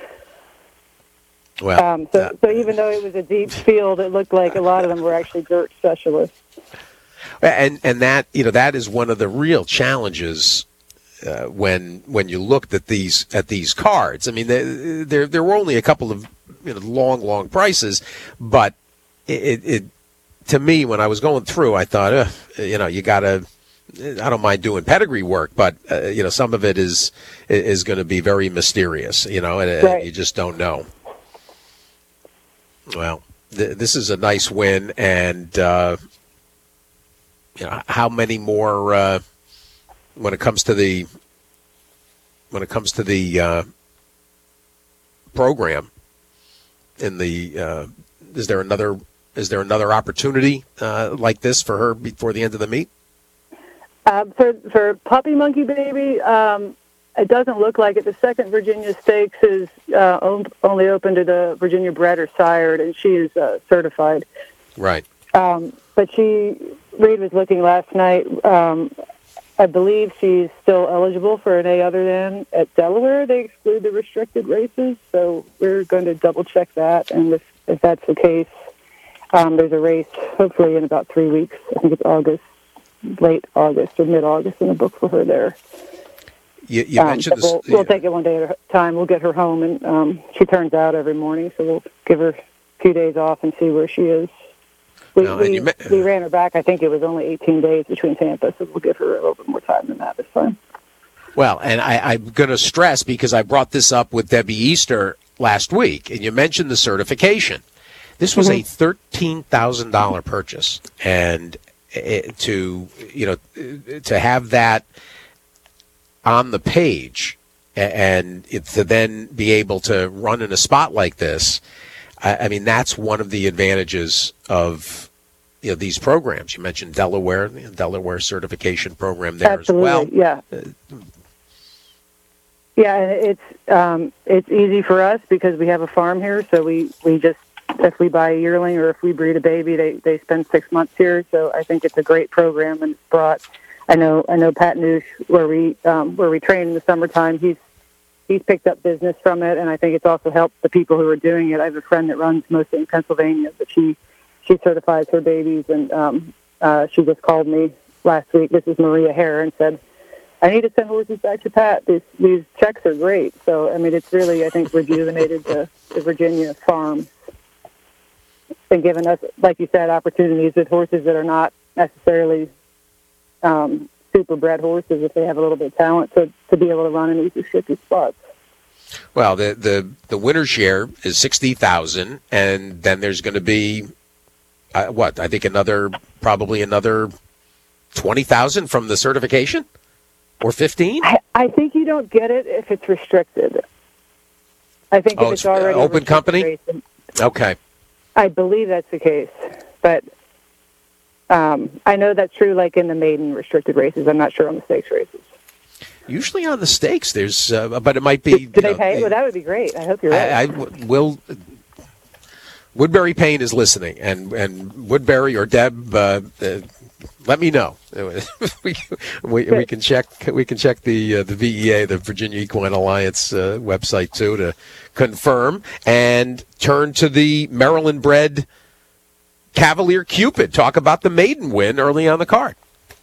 Well, um, so, uh, so even though it was a deep field, it looked like a lot of them were actually dirt specialists. And and that, you know, that is one of the real challenges Uh, when when you looked at these at these cards. I mean, there there were only a couple of you know, long long prices, but it, it to me when I was going through, I thought, uh, you know, you gotta. I don't mind doing pedigree work, but uh, you know, some of it is is going to be very mysterious, you know, and, right. and you just don't know. Well, th- this is a nice win, and uh, you know, how many more? Uh, when it comes to the when it comes to the uh, program. In the uh, is there another is there another opportunity uh, like this for her before the end of the meet? Uh, for for Puppy Monkey Baby, um, it doesn't look like it. The second Virginia Stakes is uh, on- only open to the Virginia bred or sired, and she is uh, certified. Right. Um, but she, Reed was looking last night. Um, I believe she's still eligible for an A other than at Delaware. They exclude the restricted races, so we're going to double check that. And if, if that's the case, um, there's a race hopefully in about three weeks. I think it's August, late August or mid-August in the book for her there. You, you um, mentioned this. We'll, we'll take it one day at a time. We'll get her home, and um, she turns out every morning, so we'll give her a few days off and see where she is. We, No, and we, you me- we ran her back. I think it was only eighteen days between Tampa, so we'll give her a little bit more time than that this time. Well, and I, I'm going to stress, because I brought this up with Debbie Easter last week, and you mentioned the certification. This was mm-hmm. a thirteen thousand dollars purchase, and it, to you know to have that on the page and it, to then be able to run in a spot like this, I, I mean, that's one of the advantages of you know these programs. You mentioned Delaware, the Delaware certification program there Absolutely, as well. Yeah. Uh, Yeah, and it's um, it's easy for us because we have a farm here, so we, we just, if we buy a yearling or if we breed a baby, they, they spend six months here. So I think it's a great program, and it's brought. I know I know Pat Noosh, where we um, where we train in the summertime. He's he's picked up business from it, and I think it's also helped the people who are doing it. I have a friend that runs mostly in Pennsylvania, but she she certifies her babies, and um, uh, she just called me last week. This is Maria Hare, and said, I need to send horses back to Pat. These, these checks are great. So, I mean, it's really, I think, rejuvenated the, the Virginia farms and given us, like you said, opportunities with horses that are not necessarily um, super bred horses if they have a little bit of talent to, to be able to run in these restricted spots. Well, the the, the winner's share is sixty thousand dollars, and then there's going to be, uh, what, I think another, probably another twenty thousand dollars from the certification? Or fifteen? I, I think you don't get it if it's restricted. I think oh, if it's, it's already open company? Race, okay. I believe that's the case. But um, I know that's true like in the maiden restricted races. I'm not sure on the stakes races. Usually on the stakes, there's, uh, but it might be. Do, do they know, pay? Well, that would be great. I hope you're right. I, I will. Woodbury Payne is listening, and, and Woodbury or Deb, uh, uh, let me know. we, we, we can check. We can check the uh, the V E A, the Virginia Equine Alliance uh, website too, to confirm. And turn to the Maryland-bred Cavalier Cupid. Talk about the maiden win early on the card.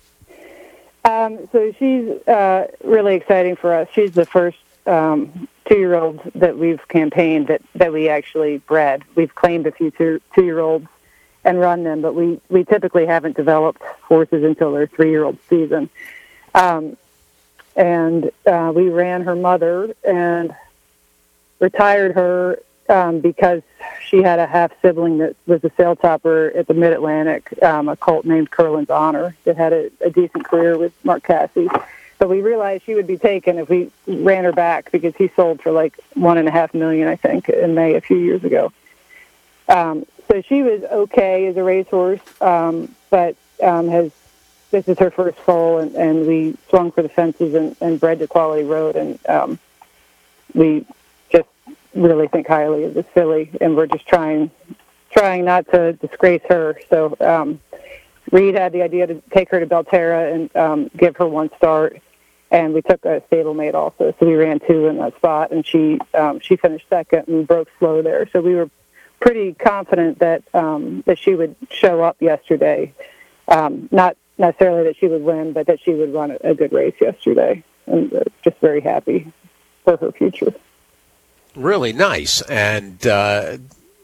Um, so she's uh, really exciting for us. She's the first um, two-year-old that we've campaigned that, that we actually bred. We've claimed a few two, two-year-olds and run them, but we, we typically haven't developed horses until their three-year-old season. Um, and uh, we ran her mother and retired her um, because she had a half-sibling that was a sail topper at the Mid-Atlantic, um, a colt named Curlin's Honor that had a, a decent career with Mark Casse. But we realized she would be taken if we ran her back because he sold for like one and a half million, I think, in May a few years ago. Um, so she was okay as a racehorse, um, but um, has this is her first foal, and, and we swung for the fences and, and bred to Quality Road, and um, we just really think highly of this filly, and we're just trying trying not to disgrace her. So um, Reed had the idea to take her to Belterra and um, give her one start. And we took a stablemate also, so we ran two in that spot, and she um, she finished second and broke slow there. So we were pretty confident that um, that she would show up yesterday. Um, not necessarily that she would win, but that she would run a, a good race yesterday. And uh, just very happy for her future. Really nice, and uh,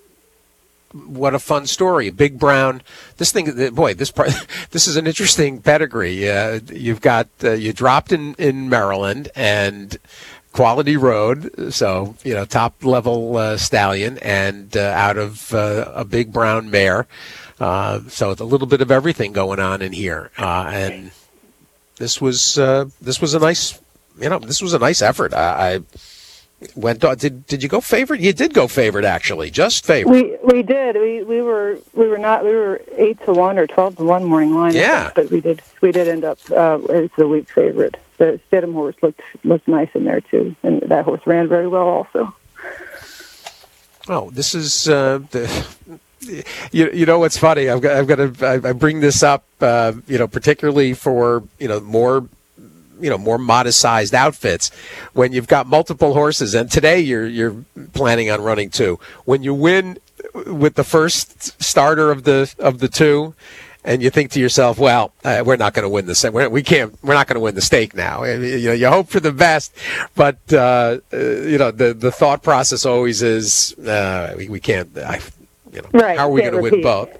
what a fun story. Big Brown. This thing, boy, this part, this is an interesting pedigree. Uh, you've got uh, you dropped in, in Maryland and Quality Road, so you know top level uh, stallion, and uh, out of uh, a Big Brown mare. Uh, so it's a little bit of everything going on in here, uh, and this was uh, this was a nice, you know, this was a nice effort. I, I went. Did did you go favorite? You did go favorite, actually, just favorite. We we did. We we were we were not. We were eight to one or twelve to one morning line. Yeah, but we did we did end up uh, as the week favorite. The Stidham horse looked looked nice in there too, and that horse ran very well also. Oh, this is uh, the. You, you know what's funny? I've got I've got to I, I bring this up, uh, you know, particularly for you know more, you know, more modest sized outfits. When you've got multiple horses, and today you're you're planning on running two. When you win with the first starter of the of the two, and you think to yourself, well, uh, we're not going to win the we're, we can't we're not going to win the stake now. You know, you hope for the best, but uh, uh, you know the the thought process always is uh, we we can't. I, You know, right. How are we going to win both?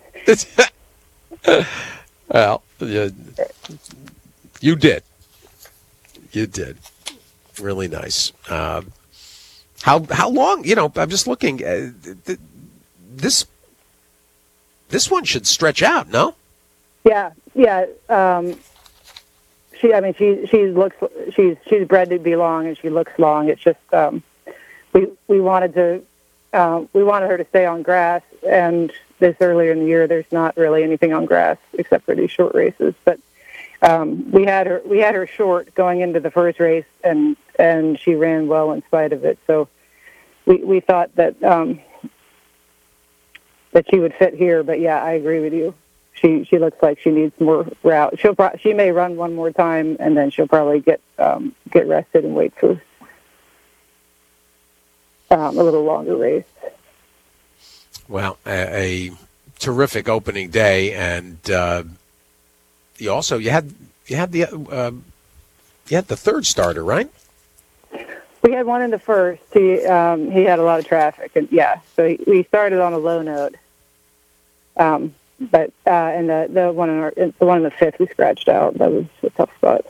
Well, you, you did. You did. Really nice. Um, how how long? You know, I'm just looking. Uh, th- this this one should stretch out. No. Yeah. Yeah. Um, she. I mean, she. She looks. She's. She's bred to be long, and she looks long. It's just. Um, we we wanted to. Uh, we wanted her to stay on grass, and this earlier in the year, there's not really anything on grass except for these short races. But um, we had her, we had her short going into the first race, and and she ran well in spite of it. So we we thought that um, that she would fit here. But yeah, I agree with you. She she looks like she needs more route. She'll pro- she may run one more time, and then she'll probably get um, get rested and wait for. Um, a little longer race. Well, a, a terrific opening day, and uh, you also you had you had the uh, you had the third starter, right? We had one in the first. He um, he had a lot of traffic, and yeah, so he, we started on a low note. Um, but uh, and the the one in our, the one in the fifth we scratched out. That was a tough spot.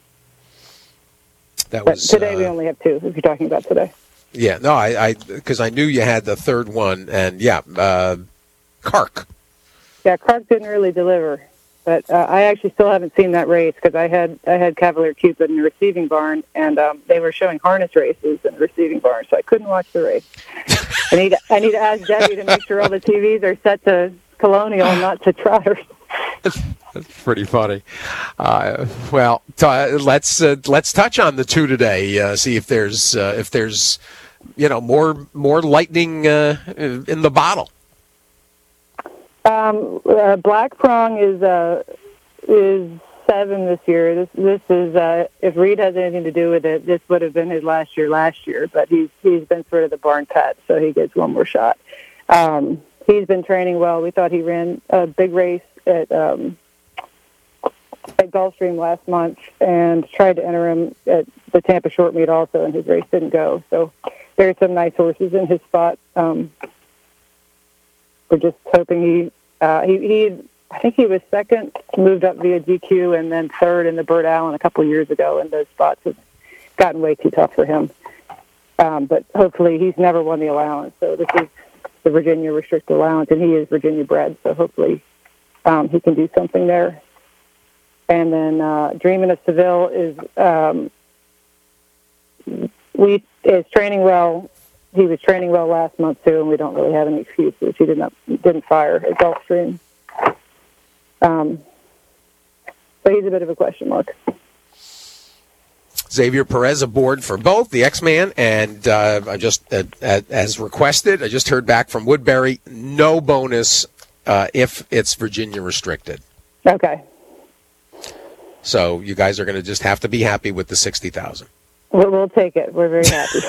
That but was today. Uh, we only have two. If you're talking about today. Yeah, no, I because I, I knew you had the third one, and yeah, uh, Kark. Yeah, Kark didn't really deliver, but uh, I actually still haven't seen that race because I had I had Cavalier Cupid in the receiving barn, and um, they were showing harness races in the receiving barn, so I couldn't watch the race. I need I need to ask Debbie to make sure all the T Vs are set to Colonial and not to Trotters. That's pretty funny. Uh, well, t- let's uh, let's touch on the two today. Uh, see if there's uh, if there's you know more more lightning uh, in the bottle. Um, uh, Black Prong is uh, is seven this year. This this is uh, if Reed has anything to do with it, this would have been his last year last year. But he's he's been sort of the barn pet, so he gets one more shot. Um, he's been training well. We thought he ran a big race at. Um, at Gulfstream last month and tried to enter him at the Tampa Short Meet also, and his race didn't go. So there's some nice horses in his spot. Um, we're just hoping he, uh, he, he, I think he was second, moved up via D Q, and then third in the Burt Allen a couple of years ago, and those spots have gotten way too tough for him. Um, but hopefully he's never won the allowance. So this is the Virginia restricted allowance, and he is Virginia bred, so hopefully um, he can do something there. And then uh, Dreamin' of Seville is um, we is training well. He was training well last month too, and we don't really have any excuses. He did not didn't fire at Gulfstream, um, but he's a bit of a question mark. Xavier Perez aboard for both the X-Man and uh, I just uh, as requested. I just heard back from Woodbury. No bonus uh, if it's Virginia restricted. Okay. So you guys are going to just have to be happy with the sixty thousand. We'll, we'll take it. We're very happy.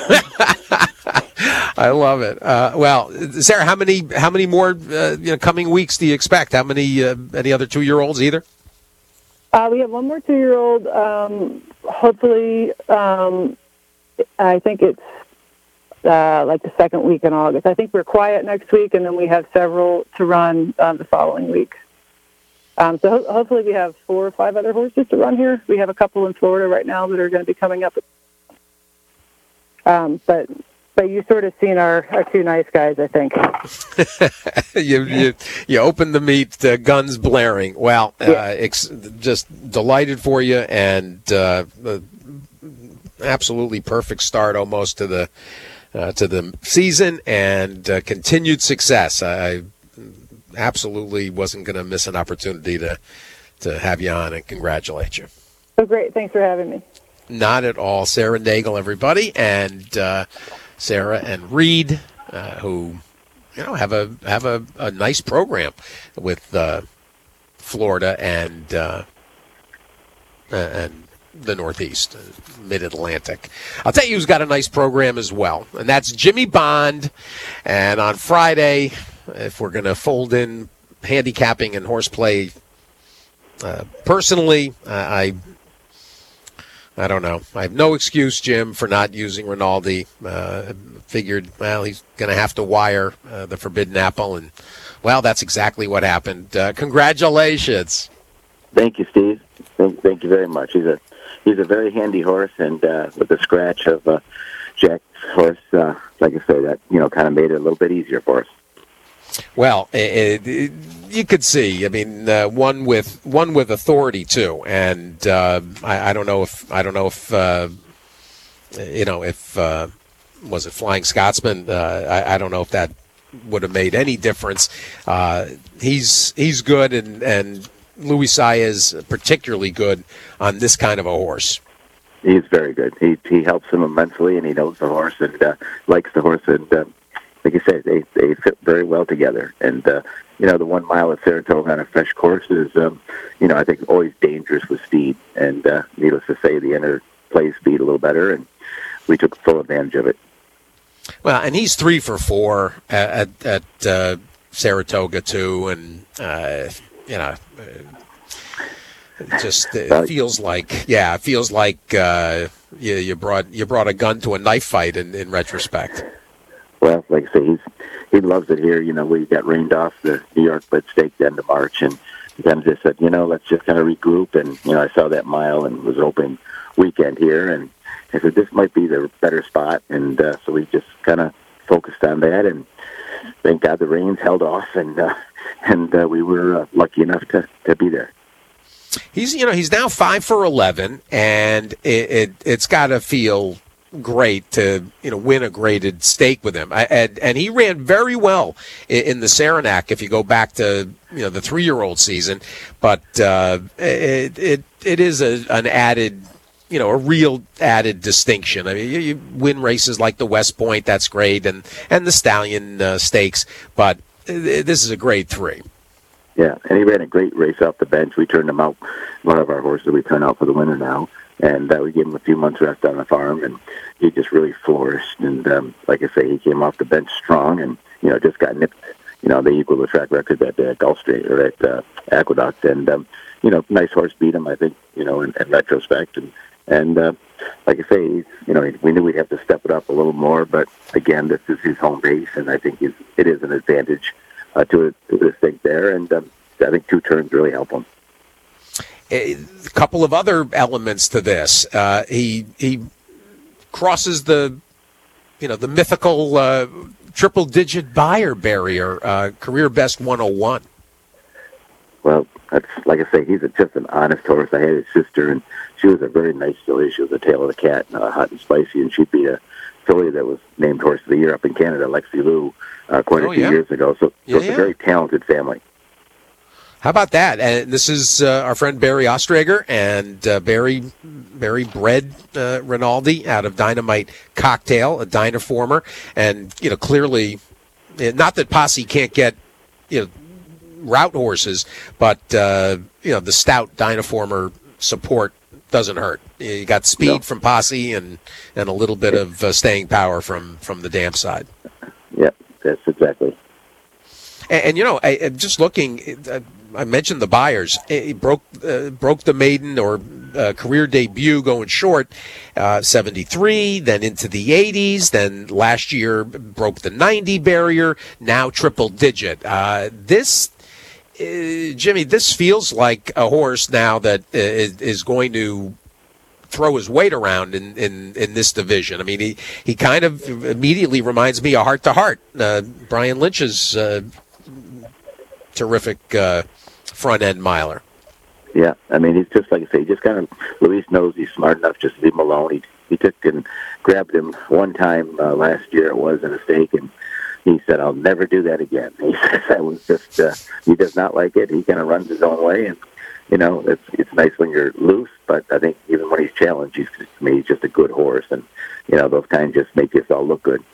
I love it. Uh, well, Sarah, how many how many more uh, you know, coming weeks do you expect? How many uh, any other two year olds either? Uh, we have one more two year old. Um, hopefully, um, I think it's uh, like the second week in August. I think we're quiet next week, and then we have several to run um, the following week. Um, so ho- hopefully we have four or five other horses to run here. We have a couple in Florida right now that are going to be coming up. Um, but but you sort of seen our, our two nice guys, I think. you, you you opened the meet, uh, guns blaring. Well, uh, Yeah. ex- just delighted for you, and uh, uh, absolutely perfect start almost to the uh, to the season, and uh, continued success. I absolutely wasn't going to miss an opportunity to to have you on and congratulate you. Oh, great. Thanks for having me. Not at all. Sarah Nagel, everybody, and uh, Sarah and Reed, uh, who you know have a have a, a nice program with uh, Florida and uh, and the Northeast, uh, Mid-Atlantic. I'll tell you who's got a nice program as well, and that's Jimmy Bond. And on Friday, if we're going to fold in handicapping and horseplay, uh, personally, uh, I. I don't know. I have no excuse, Jim, for not using Rinaldi. Uh, figured, well, he's going to have to wire uh, the Forbidden Apple, and, well, that's exactly what happened. Uh, congratulations. Thank you, Steve. Thank, thank you very much. He's a he's a very handy horse, and uh, with the scratch of uh, Jack's horse, uh, like I say, that you know kind of made it a little bit easier for us. Well, it, it, you could see. I mean, uh, one with one with authority too, and uh, I, I don't know if I don't know if uh, you know if uh, was it Flying Scotsman. Uh, I, I don't know if that would have made any difference. Uh, he's he's good, and and Louis Saya is particularly good on this kind of a horse. He's very good. He he helps him immensely, and he knows the horse and uh, likes the horse, and. Uh, Like you said, they they fit very well together, and uh, you know the one mile at Saratoga on a fresh course is, um, you know, I think always dangerous with speed, and uh, needless to say, the inner plays speed a little better, and we took full advantage of it. Well, and he's three for four at at, at uh, Saratoga too, and uh, you know, it just it Uh, feels like yeah, it feels like uh, you you brought you brought a gun to a knife fight in, in retrospect. Well, like I say, he's he loves it here. You know, we got rained off the New York Blitz Stake the end of March, and he kind of just said, you know, let's just kind of regroup. And you know, I saw that mile and it was open weekend here, and I said this might be the better spot, and uh, so we just kind of focused on that. And thank God the rains held off, and uh, and uh, we were uh, lucky enough to, to be there. He's you know he's now five for eleven, and it, it it's got to feel great to you know win a graded stake with him. I, and and he ran very well in, in the Saranac if you go back to you know the three year old season, but uh, it it it is a an added you know a real added distinction. I mean you, you win races like the West Point, that's great, and and the Stallion uh, Stakes, but this is a grade three. Yeah, and he ran a great race off the bench. We turned him out, one of our horses we turn out for the winter now. And uh, we gave him a few months rest on the farm, and he just really flourished. And um, like I say, he came off the bench strong, and you know just got nipped. You know they equaled the track record at uh, Gulfstream or at uh, Aqueduct, and um, you know nice horse beat him. I think you know in, in retrospect, and and uh, like I say, he's, you know we knew we'd have to step it up a little more, but again, this is his home base, and I think he's, it is an advantage uh, to to this thing there, and um, I think two turns really help him. A couple of other elements to this. Uh, he he crosses the you know the mythical uh, triple digit buyer barrier, uh, career best one oh one. Well, that's like I say, he's a, just an honest horse. I had his sister, and she was a very nice filly. She was the tail of the cat, uh, hot and spicy, and she beat a filly that was named Horse of the Year up in Canada, Lexi Lou, uh, quite oh, a few yeah. years ago. So, so yeah, it's yeah. a very talented family. How about that? And this is uh, our friend Barry Ostrager, and uh, Barry Barry bred uh, Rinaldi out of Dynamite Cocktail, a Dynaformer, and you know clearly, not that Posse can't get you know route horses, but uh, you know the stout Dynaformer support doesn't hurt. You got speed no. from Posse and and a little bit of uh, staying power from from the damp side. Yep, that's exactly. And, and you know, I, I'm just looking. Uh, I mentioned the buyers. He broke uh, broke the maiden or uh, career debut going short, uh, seventy-three, then into the eighties, then last year broke the ninety barrier, now triple digit. Uh, this, uh, Jimmy, this feels like a horse now that uh, is, is going to throw his weight around in, in, in this division. I mean, he, he kind of immediately reminds me of Heart to Heart, uh, Brian Lynch's uh, terrific uh, front-end miler. Yeah, I mean, he's just, like I say, he just kind of, Luis knows he's smart enough just to leave him alone. He, he took and grabbed him one time uh, last year, it was in a stake, and he said, I'll never do that again. He said that was just, uh, he does not like it. He kind of runs his own way, and, you know, it's it's nice when you're loose, but I think even when he's challenged, he's, to me, he's just a good horse, and, you know, those kind just make us all look good.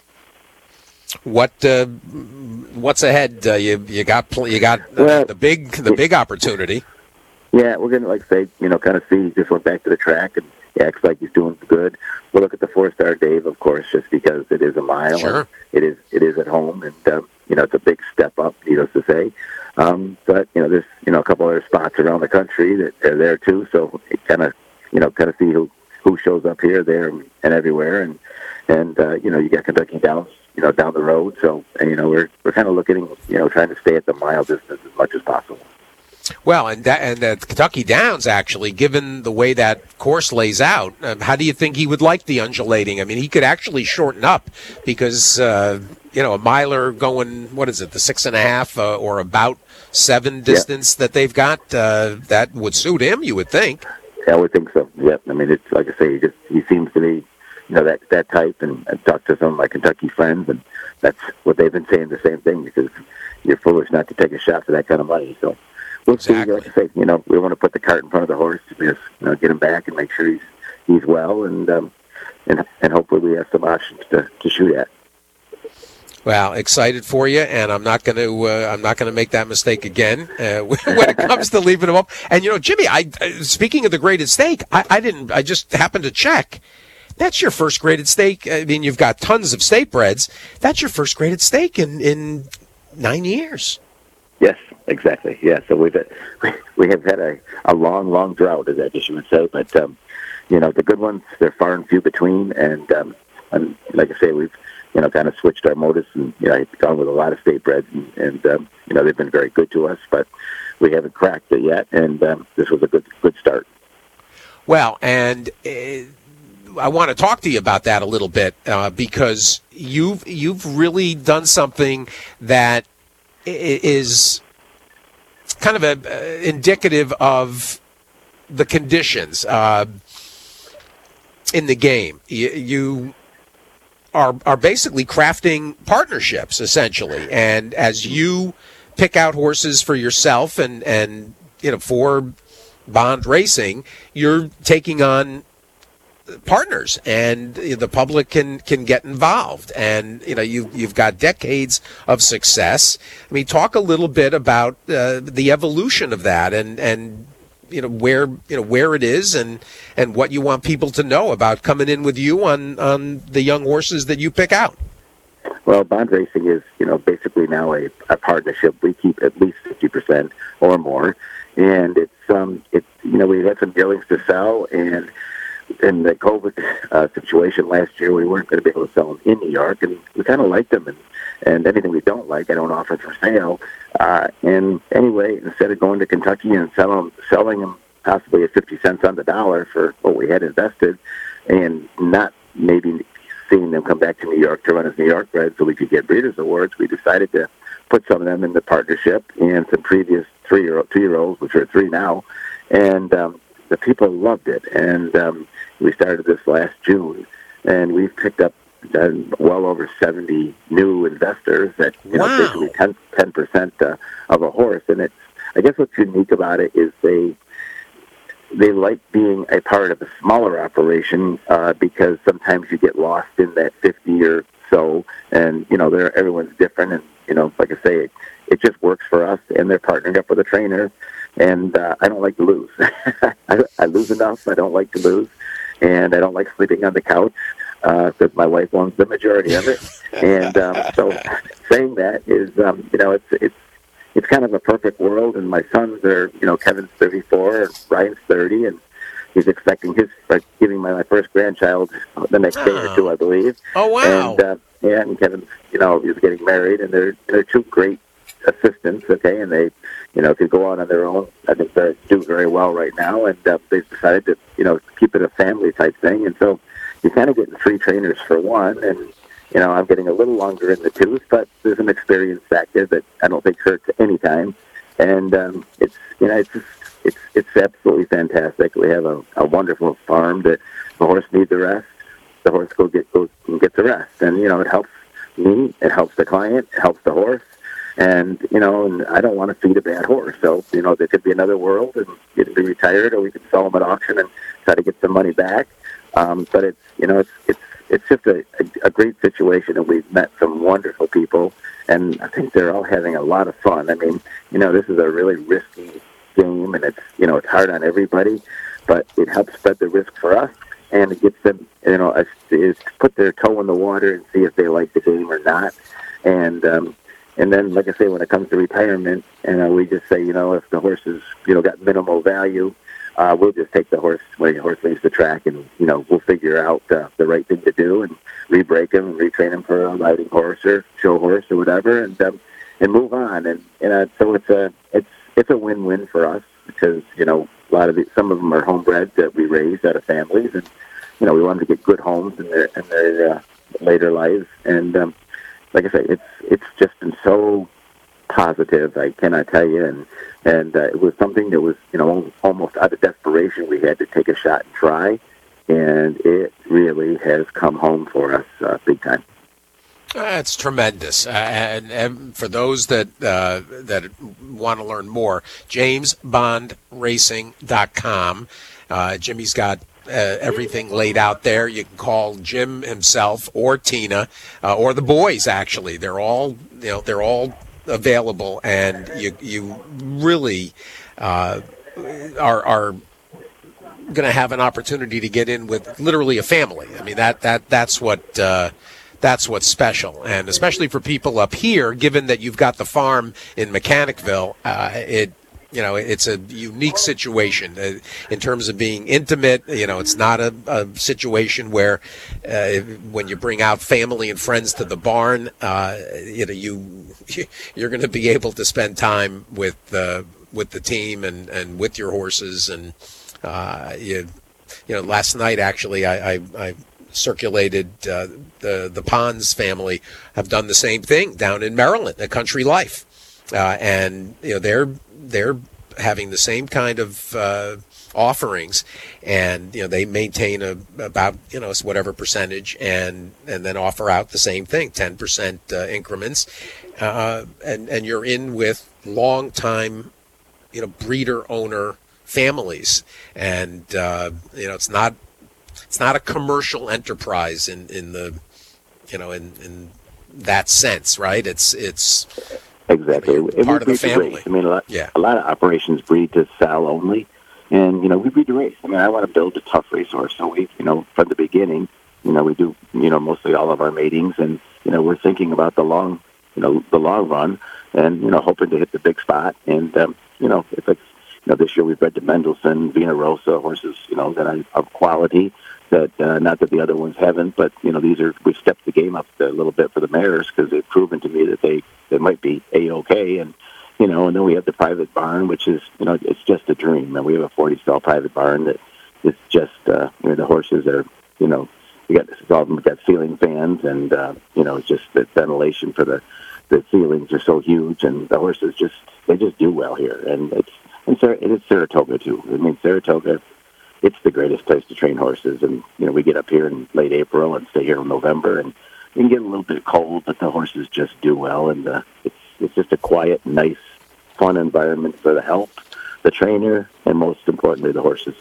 What uh, what's ahead? Uh, you you got pl- you got uh, well, the big the big opportunity. Yeah, we're gonna like say you know kind of see. He just went back to the track and he acts like he's doing good. We'll look at the four star Dave, of course, just because it is a mile. Sure. It is it is at home, and um, you know it's a big step up, needless to say. Um, but you know there's you know a couple other spots around the country that are there too. So it kind of you know kind of see who who shows up here, there, and everywhere, and and uh, you know you got Kentucky Downs. You know, down the road. So, and, you know, we're we're kind of looking, you know, trying to stay at the mile distance as much as possible. Well, and that, and the Kentucky Downs, actually, given the way that course lays out, um, how do you think he would like the undulating? I mean, he could actually shorten up because, uh, you know, a miler going, what is it, the six and a half uh, or about seven distance yeah. that they've got, uh, that would suit him, you would think. Yeah, I would think so. Yeah, I mean, it's like I say, he just he seems to be. You know, that that type, and I've talked to some of my Kentucky friends, and that's what they've been saying, the same thing, because you're foolish not to take a shot for that kind of money. So we'll exactly. see. Like I say, you know, we want to put the cart in front of the horse to just, you know, get him back and make sure he's he's well, and um, and and hopefully we have some options to, to shoot at. Well, excited for you, and I'm not going to uh, I'm not going to make that mistake again uh, when it comes to leaving him up. And you know, Jimmy, I uh, speaking of the graded stake, I, I didn't. I just happened to check. That's your first graded stake. I mean, you've got tons of state breds. That's your first graded stake in, in nine years. Yes, exactly. Yeah, so we've we have had a, a long, long drought, as I guess you would say. But um, you know, the good ones, they're far and few between. And um, and like I say, we've you know kind of switched our modus, and you know, I've gone with a lot of state breds, and, and um, you know, they've been very good to us. But we haven't cracked it yet, and um, this was a good good start. Well, and. Uh, I want to talk to you about that a little bit uh, because you've you've really done something that is kind of a, uh, indicative of the conditions uh, in the game. You, you are are basically crafting partnerships essentially, and as you pick out horses for yourself and and you know for Bond Racing, you're taking on partners, and the public can can get involved, and you know you you've got decades of success. I mean, talk a little bit about uh, the evolution of that, and and you know where you know where it is, and and what you want people to know about coming in with you on on the young horses that you pick out. Well, Bond Racing is you know basically now a, a partnership. We keep at least fifty percent or more, and it's um it's you know we had some yearlings to sell, and in the COVID uh, situation last year, we weren't going to be able to sell them in New York, and we kind of liked them, and, and anything we don't like, I don't offer for sale. Uh, and anyway, instead of going to Kentucky and sell them, selling them possibly at fifty cents on the dollar for what we had invested, and not maybe seeing them come back to New York to run as New York bred so we could get Breeders' Awards, we decided to put some of them in the partnership and some previous three-year-old, two-year-olds, which are three now, and um, the people loved it, and um, we started this last June, and we've picked up uh, well over seventy new investors at you wow. know basically ten percent uh, of a horse. And it's I guess what's unique about it is they they like being a part of a smaller operation uh, because sometimes you get lost in that fifty or so, and you know they're everyone's different, and you know like I say, it, it just works for us, and they're partnered up with a trainer. And uh, I don't like to lose. I, I lose enough. I don't like to lose. And I don't like sleeping on the couch because uh, my wife owns the majority of it. And um, so saying that is, um, you know, it's it's it's kind of a perfect world. And my sons are, you know, Kevin's thirty-four and Ryan's thirty. And he's expecting his, uh, giving my, my first grandchild the next day or two, I believe. Oh, wow. And, uh, yeah, and Kevin's, you know, he's getting married. And they're, they're two great assistants, okay, and they, you know, could go on on their own. I think they do very well right now, and uh, they've decided to, you know, keep it a family type thing. And so you're kind of getting three trainers for one, and, you know, I'm getting a little longer in the tooth, but there's an experience factor that I don't think hurts any time. And um, it's, you know, it's just, it's it's absolutely fantastic. We have a, a wonderful farm that the horse needs the rest. The horse go get goes and gets the rest, and you know it helps me, it helps the client, it helps the horse, and you know, and I don't want to feed a bad horse. So you know, there could be another world, and you can be retired, or we can sell them at auction and try to get some money back. Um, but it's you know, it's it's it's just a, a, a great situation, and we've met some wonderful people, and I think they're all having a lot of fun. I mean, you know, this is a really risky game, and it's you know, it's hard on everybody, but it helps spread the risk for us. And it gets them, you know, is to put their toe in the water and see if they like the game or not. And um, and then, like I say, when it comes to retirement, and uh, we just say, you know, if the horse has, you know, got minimal value, uh, we'll just take the horse when the horse leaves the track, and you know, we'll figure out uh, the right thing to do and re-break him and retrain him for a riding horse or show horse or whatever, and um, and move on. And and uh, so it's a it's it's a win-win for us because you know. A lot of the, some of them are homebred that we raised out of families, and you know we want them to get good homes in their in their uh, later lives. And um, like I say, it's it's just been so positive. I cannot tell you, and and uh, it was something that was you know almost out of desperation. We had to take a shot and try, and it really has come home for us uh, big time. That's tremendous, uh, and, and for those that uh, that want to learn more, james bond racing dot com. Uh, Jimmy's got uh, everything laid out there. You can call Jim himself or Tina uh, or the boys. Actually, they're all you know they're all available, and you you really uh, are are going to have an opportunity to get in with literally a family. I mean that that that's what. Uh, That's what's special, and especially for people up here, given that you've got the farm in Mechanicville, uh, it you know it's a unique situation uh, in terms of being intimate. You know, it's not a, a situation where uh, when you bring out family and friends to the barn, uh, you know you you're going to be able to spend time with uh, with the team and, and with your horses, and uh, you you know last night actually I. I, I circulated uh, the the Pons family have done the same thing down in Maryland, at Country Life, uh, and you know they're they're having the same kind of uh, offerings, and you know they maintain a about you know whatever percentage, and and then offer out the same thing, ten percent uh, increments, uh, and and you're in with long time, you know breeder owner families, and uh, you know it's not. It's not a commercial enterprise in, in the, you know, in, in that sense, right? It's it's exactly I mean, part of the family. I mean, a lot, yeah. a lot of operations breed to sell only, and you know, we breed to race. I mean, I want to build a tough racehorse, so we, you know, from the beginning, you know, we do, you know, mostly all of our matings, and you know, we're thinking about the long, you know, the long run, and you know, hoping to hit the big spot, and um, you know, if it's, you know, this year we've bred to Mendelssohn, Vina Rosa horses, you know, that are of quality. That uh, not that the other ones haven't, but you know these are we've stepped the game up a little bit for the mares because they've proven to me that they, they might be a-okay, and you know, and then we have the private barn, which is you know it's just a dream, and we have a forty stall private barn that is just uh, where the horses are you know we got all of them got ceiling fans, and uh, you know it's just the ventilation for the the ceilings are so huge, and the horses just they just do well here, and it's and, Sar- and it's Saratoga too. I mean Saratoga. It's the greatest place to train horses, and you know we get up here in late April and stay here in November, and we can get a little bit cold, but the horses just do well, and uh, it's it's just a quiet, nice, fun environment for the help, the trainer, and most importantly, the horses.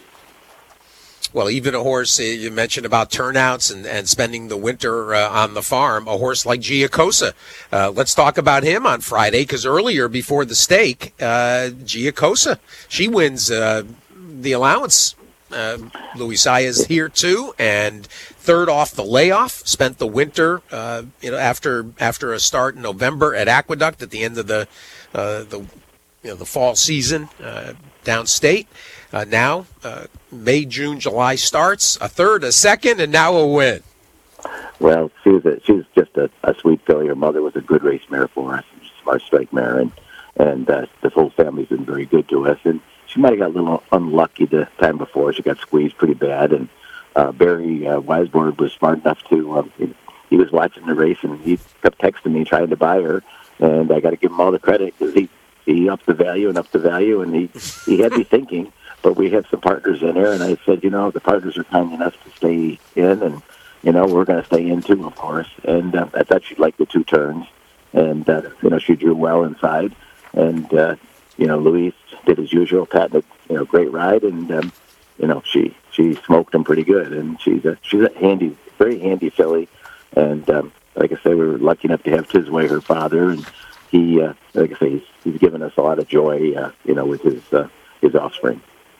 Well, even a horse, you mentioned about turnouts and, and spending the winter uh, on the farm, a horse like Giacosa. Uh, let's talk about him on Friday, because earlier before the stake, uh, Giacosa, she wins uh, the allowance. Uh, Louis Saez here too, and third off the layoff. Spent the winter, uh, you know, after after a start in November at Aqueduct at the end of the uh, the you know the fall season uh, downstate. Uh, now uh, May, June, July starts a third, a second, and now a win. Well, she was a, she was just a, a sweet filly. Her mother was a good race mare for us. smart strike mare, and and uh, this whole family's been very good to us. And she might have got a little unlucky the time before. She got squeezed pretty bad, and uh, Barry uh, Weisborn was smart enough to. Um, he, he was watching the race, and he kept texting me trying to buy her, and I got to give him all the credit because he he upped the value and upped the value, and he he had me thinking. But we had some partners in there, and I said, you know, the partners are kind enough to stay in, and you know, we're going to stay in too, of course. And uh, I thought she'd like the two turns, and uh, you know, she drew well inside. And uh, you know, Luis did his usual, Pat had you know great ride, and um, you know, she she smoked him pretty good. And she's a she's a handy, very handy filly. And um, like I say, we were lucky enough to have Tisway, her father, and he, uh, like I say, he's, he's given us a lot of joy, uh, you know, with his uh, his offspring.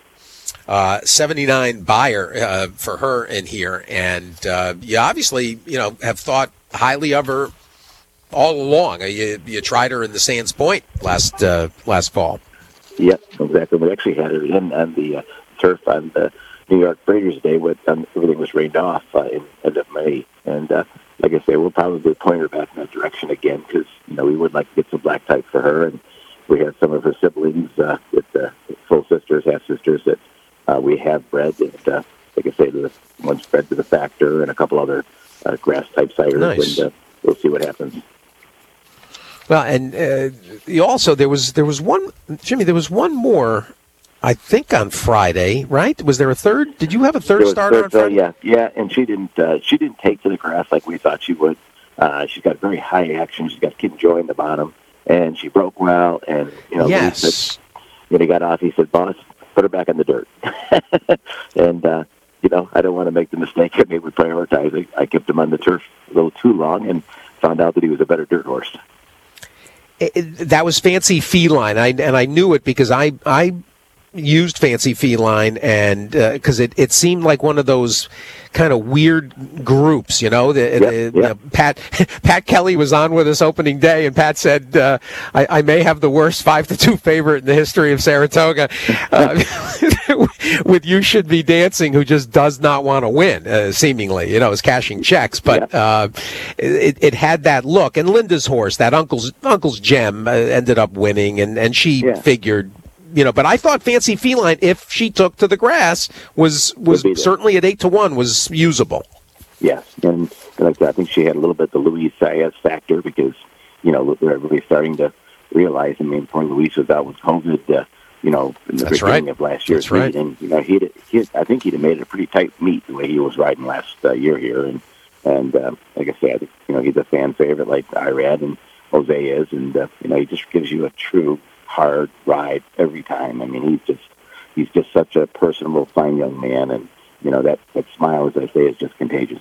Uh, seventy-nine buyer uh, for her in here, and uh, you obviously, you know, have thought highly of her all along. You you tried her in the Sands Point last uh, last fall. Yep, exactly. We actually had her in on the uh, turf on the New York Breeders' Day. With um, everything was rained off uh, in end of May, and uh, like I say, we'll probably point her back in that direction again because you know we would like to get some black type for her, and we have some of her siblings uh, with the full sisters, half sisters that. Uh, we have bred, and uh, like I say, the one's bred to the Factor and a couple other uh, grass-type siders, nice. and uh, we'll see what happens. Well, and uh, you also there was there was one, Jimmy. There was one more, I think, on Friday, right? Was there a third? Did you have a third There was starter third, on Friday? Uh, yeah, yeah, and she didn't. Uh, she didn't take to the grass like we thought she would. Uh, she's got very high action. She's got Kid Joy in the bottom, and she broke well. And you know, yes. Said, when he got off, he said, "Boss, put her back in the dirt." and, uh, you know, I don't want to make the mistake I made with prioritizing. I kept him on the turf a little too long and found out that he was a better dirt horse. It, it, that was Fancy Feline, I, and I knew it because I, I used Fancy Feline, and because uh, it, it seemed like one of those kind of weird groups, you know. The, yep, the, yep. You know, Pat Pat Kelly was on with us opening day, and Pat said, uh, I, I may have the worst five to two favorite in the history of Saratoga, uh, with You Should Be Dancing, who just does not want to win, uh, seemingly, you know, is cashing checks. But yeah. uh, it, it had that look. And Linda's horse, that Uncle's Uncle's Gem, uh, ended up winning, and, and she yeah. figured, you know, but I thought Fancy Feline, if she took to the grass, was was certainly at eight to one was usable. Yes, and like I think she had a little bit the Luis Saez factor because you know we're really starting to realize. I mean, poor Luis was out with COVID, uh, you know, in the That's beginning right. of last year's That's right. meet, and you know he, he I think he'd have made it a pretty tight meet the way he was riding last uh, year here, and and uh, like I said, you know he's a fan favorite like Irad and Jose is, and uh, you know he just gives you a true hard ride every time. I mean, he's just he's just such a personable, fine young man, and you know that, that smile, as I say, is just contagious.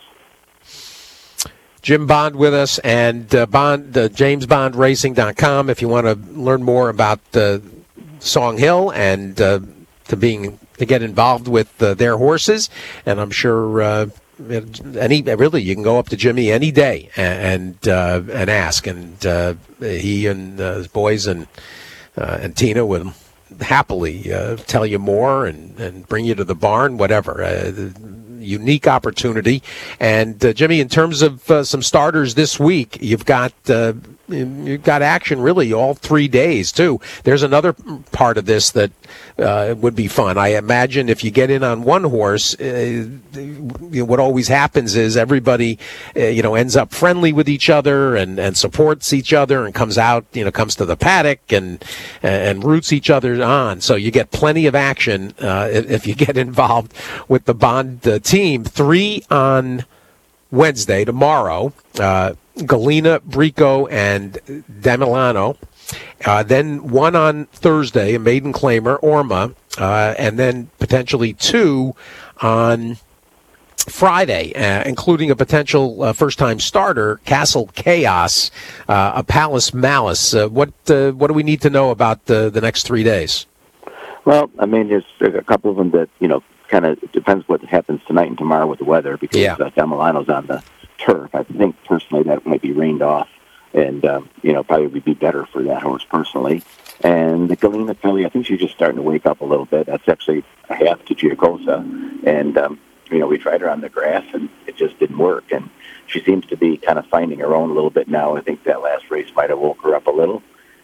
Jim Bond with us, and uh, Bond, uh, James Bond Racing dot com if you want to learn more about uh, Song Hill and uh, to being to get involved with uh, their horses. And I'm sure uh, any really you can go up to Jimmy any day and and, uh, and ask, and uh, he and uh, his boys and. Uh, and Tina would happily uh, tell you more and, and bring you to the barn, whatever. Uh, unique opportunity. And, uh, Jimmy, in terms of uh, some starters this week, you've got uh, you've got action really all three days, too. There's another part of this that uh, would be fun. I imagine if you get in on one horse, uh, what always happens is everybody, uh, you know, ends up friendly with each other and, and supports each other and comes out, you know, comes to the paddock and and roots each other on. So you get plenty of action uh, if, if you get involved with the Bond uh, team. Three on Wednesday, tomorrow, uh, Galena, Brico, and Demilano. Uh, then one on Thursday, a maiden claimer, Orma, uh, and then potentially two on Friday, uh, including a potential uh, first-time starter, Castle Chaos, uh, a Palace Malice. Uh, what uh, what do we need to know about the, the next three days? Well, I mean, there's, there's a couple of them that, you know, kind of depends what happens tonight and tomorrow with the weather because yeah. uh, Demilano's on the turf. I think personally that might be rained off, and um, you know probably would be better for that horse personally. And the Galena filly, I think she's just starting to wake up a little bit. That's actually a half to Giacosa, and um, you know we tried her on the grass and it just didn't work. And she seems to be kind of finding her own a little bit now. I think that last race might have woke her up a little.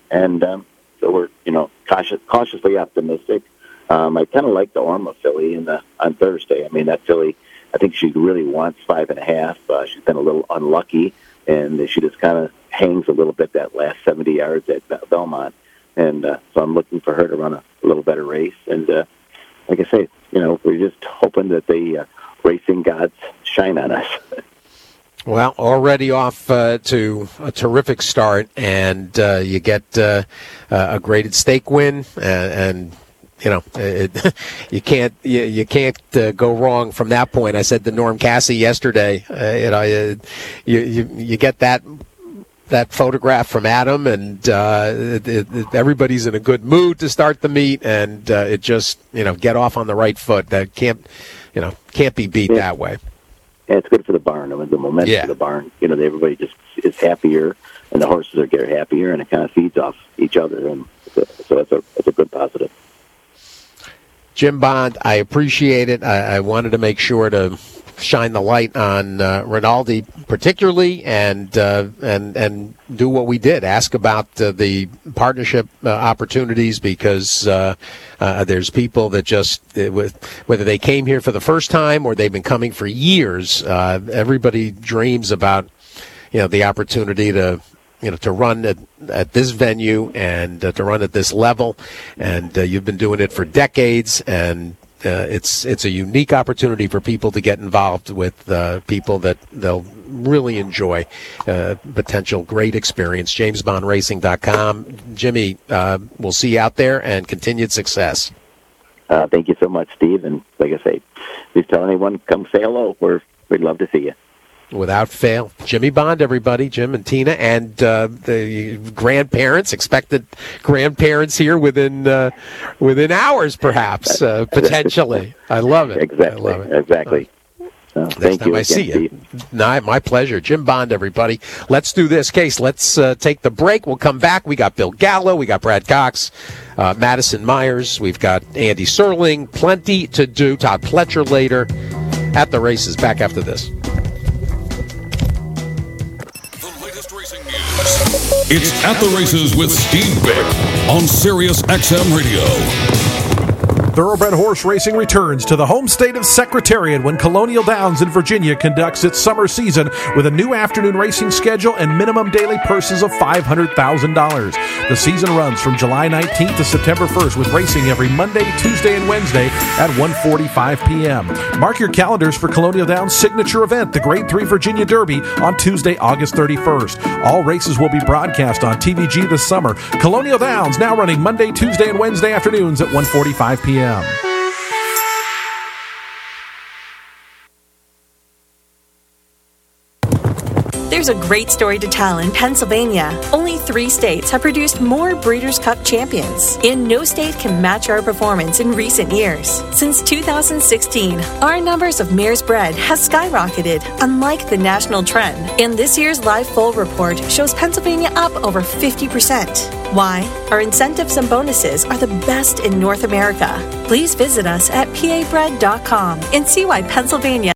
and um, so we're you know cautious, cautiously optimistic. Um, I kind of like the Orma filly in the on Thursday. I mean, that filly, I think she really wants five and a half. Uh, she's been a little unlucky, and she just kind of hangs a little bit that last seventy yards at Belmont. And uh, so I'm looking for her to run a, a little better race. And uh, like I say, you know, we're just hoping that the uh, racing gods shine on us. Well, already off uh, to a terrific start, and uh, you get uh, a graded stake win, and, and you know it, you can't you, you can't uh, go wrong from that point. I said to Norm Cassie yesterday, uh, you know, you, you you get that. that photograph from Adam, and uh, it, it, everybody's in a good mood to start the meet, and uh, it just, you know, get off on the right foot. That can't, you know, can't be beat yeah. that way. Yeah, it's good for the barn. I mean, the momentum yeah. of the barn, you know, everybody just is happier, and the horses are get happier, and it kind of feeds off each other, and so, so it's a it's a good positive. Jim Bond, I appreciate it. I, I wanted to make sure to shine the light on uh, Rinaldi particularly, and uh, and and do what we did, ask about uh, the partnership uh, opportunities, because uh, uh, there's people that just, uh, with, whether they came here for the first time or they've been coming for years, uh, everybody dreams about, you know, the opportunity to, you know, to run at, at this venue and uh, to run at this level, and uh, you've been doing it for decades, and Uh, it's it's a unique opportunity for people to get involved with uh, people that they'll really enjoy. Uh, potential great experience. James Bond Racing dot com. Jimmy, uh, we'll see you out there, and continued success. Uh, thank you so much, Steve. And like I say, please tell anyone, come say hello. We're, we'd love to see you. Without fail. Jimmy Bond, everybody, Jim and Tina, and uh, the grandparents, expected grandparents here within uh, within hours, perhaps, uh, potentially. I love it. Exactly. I love it. Exactly. Uh, Next thank time you I again, see you. Steve. No, my pleasure. Jim Bond, everybody. Let's do this, Case. Let's uh, take the break. We'll come back. We got Bill Gallo. We got Brad Cox, uh, Madison Myers. We've got Andy Serling. Plenty to do. Todd Pletcher later at the races. Back after this. It's At the Races with Steve Bick on Sirius X M Radio. Thoroughbred horse racing returns to the home state of Secretariat when Colonial Downs in Virginia conducts its summer season with a new afternoon racing schedule and minimum daily purses of five hundred thousand dollars. The season runs from July nineteenth to September first, with racing every Monday, Tuesday, and Wednesday at one forty-five p.m. Mark your calendars for Colonial Downs' signature event, the Grade three Virginia Derby, on Tuesday, August thirty-first. All races will be broadcast on T V G this summer. Colonial Downs now running Monday, Tuesday, and Wednesday afternoons at one forty-five p.m. There's a great story to tell in Pennsylvania. Only three states have produced more Breeders' Cup champions, and no state can match our performance in recent years. Since two thousand sixteen, our numbers of mares bred has skyrocketed, unlike the national trend. And this year's Live Foal report shows Pennsylvania up over fifty percent. Why? Our incentives and bonuses are the best in North America. Please visit us at P A bred dot com and see why Pennsylvania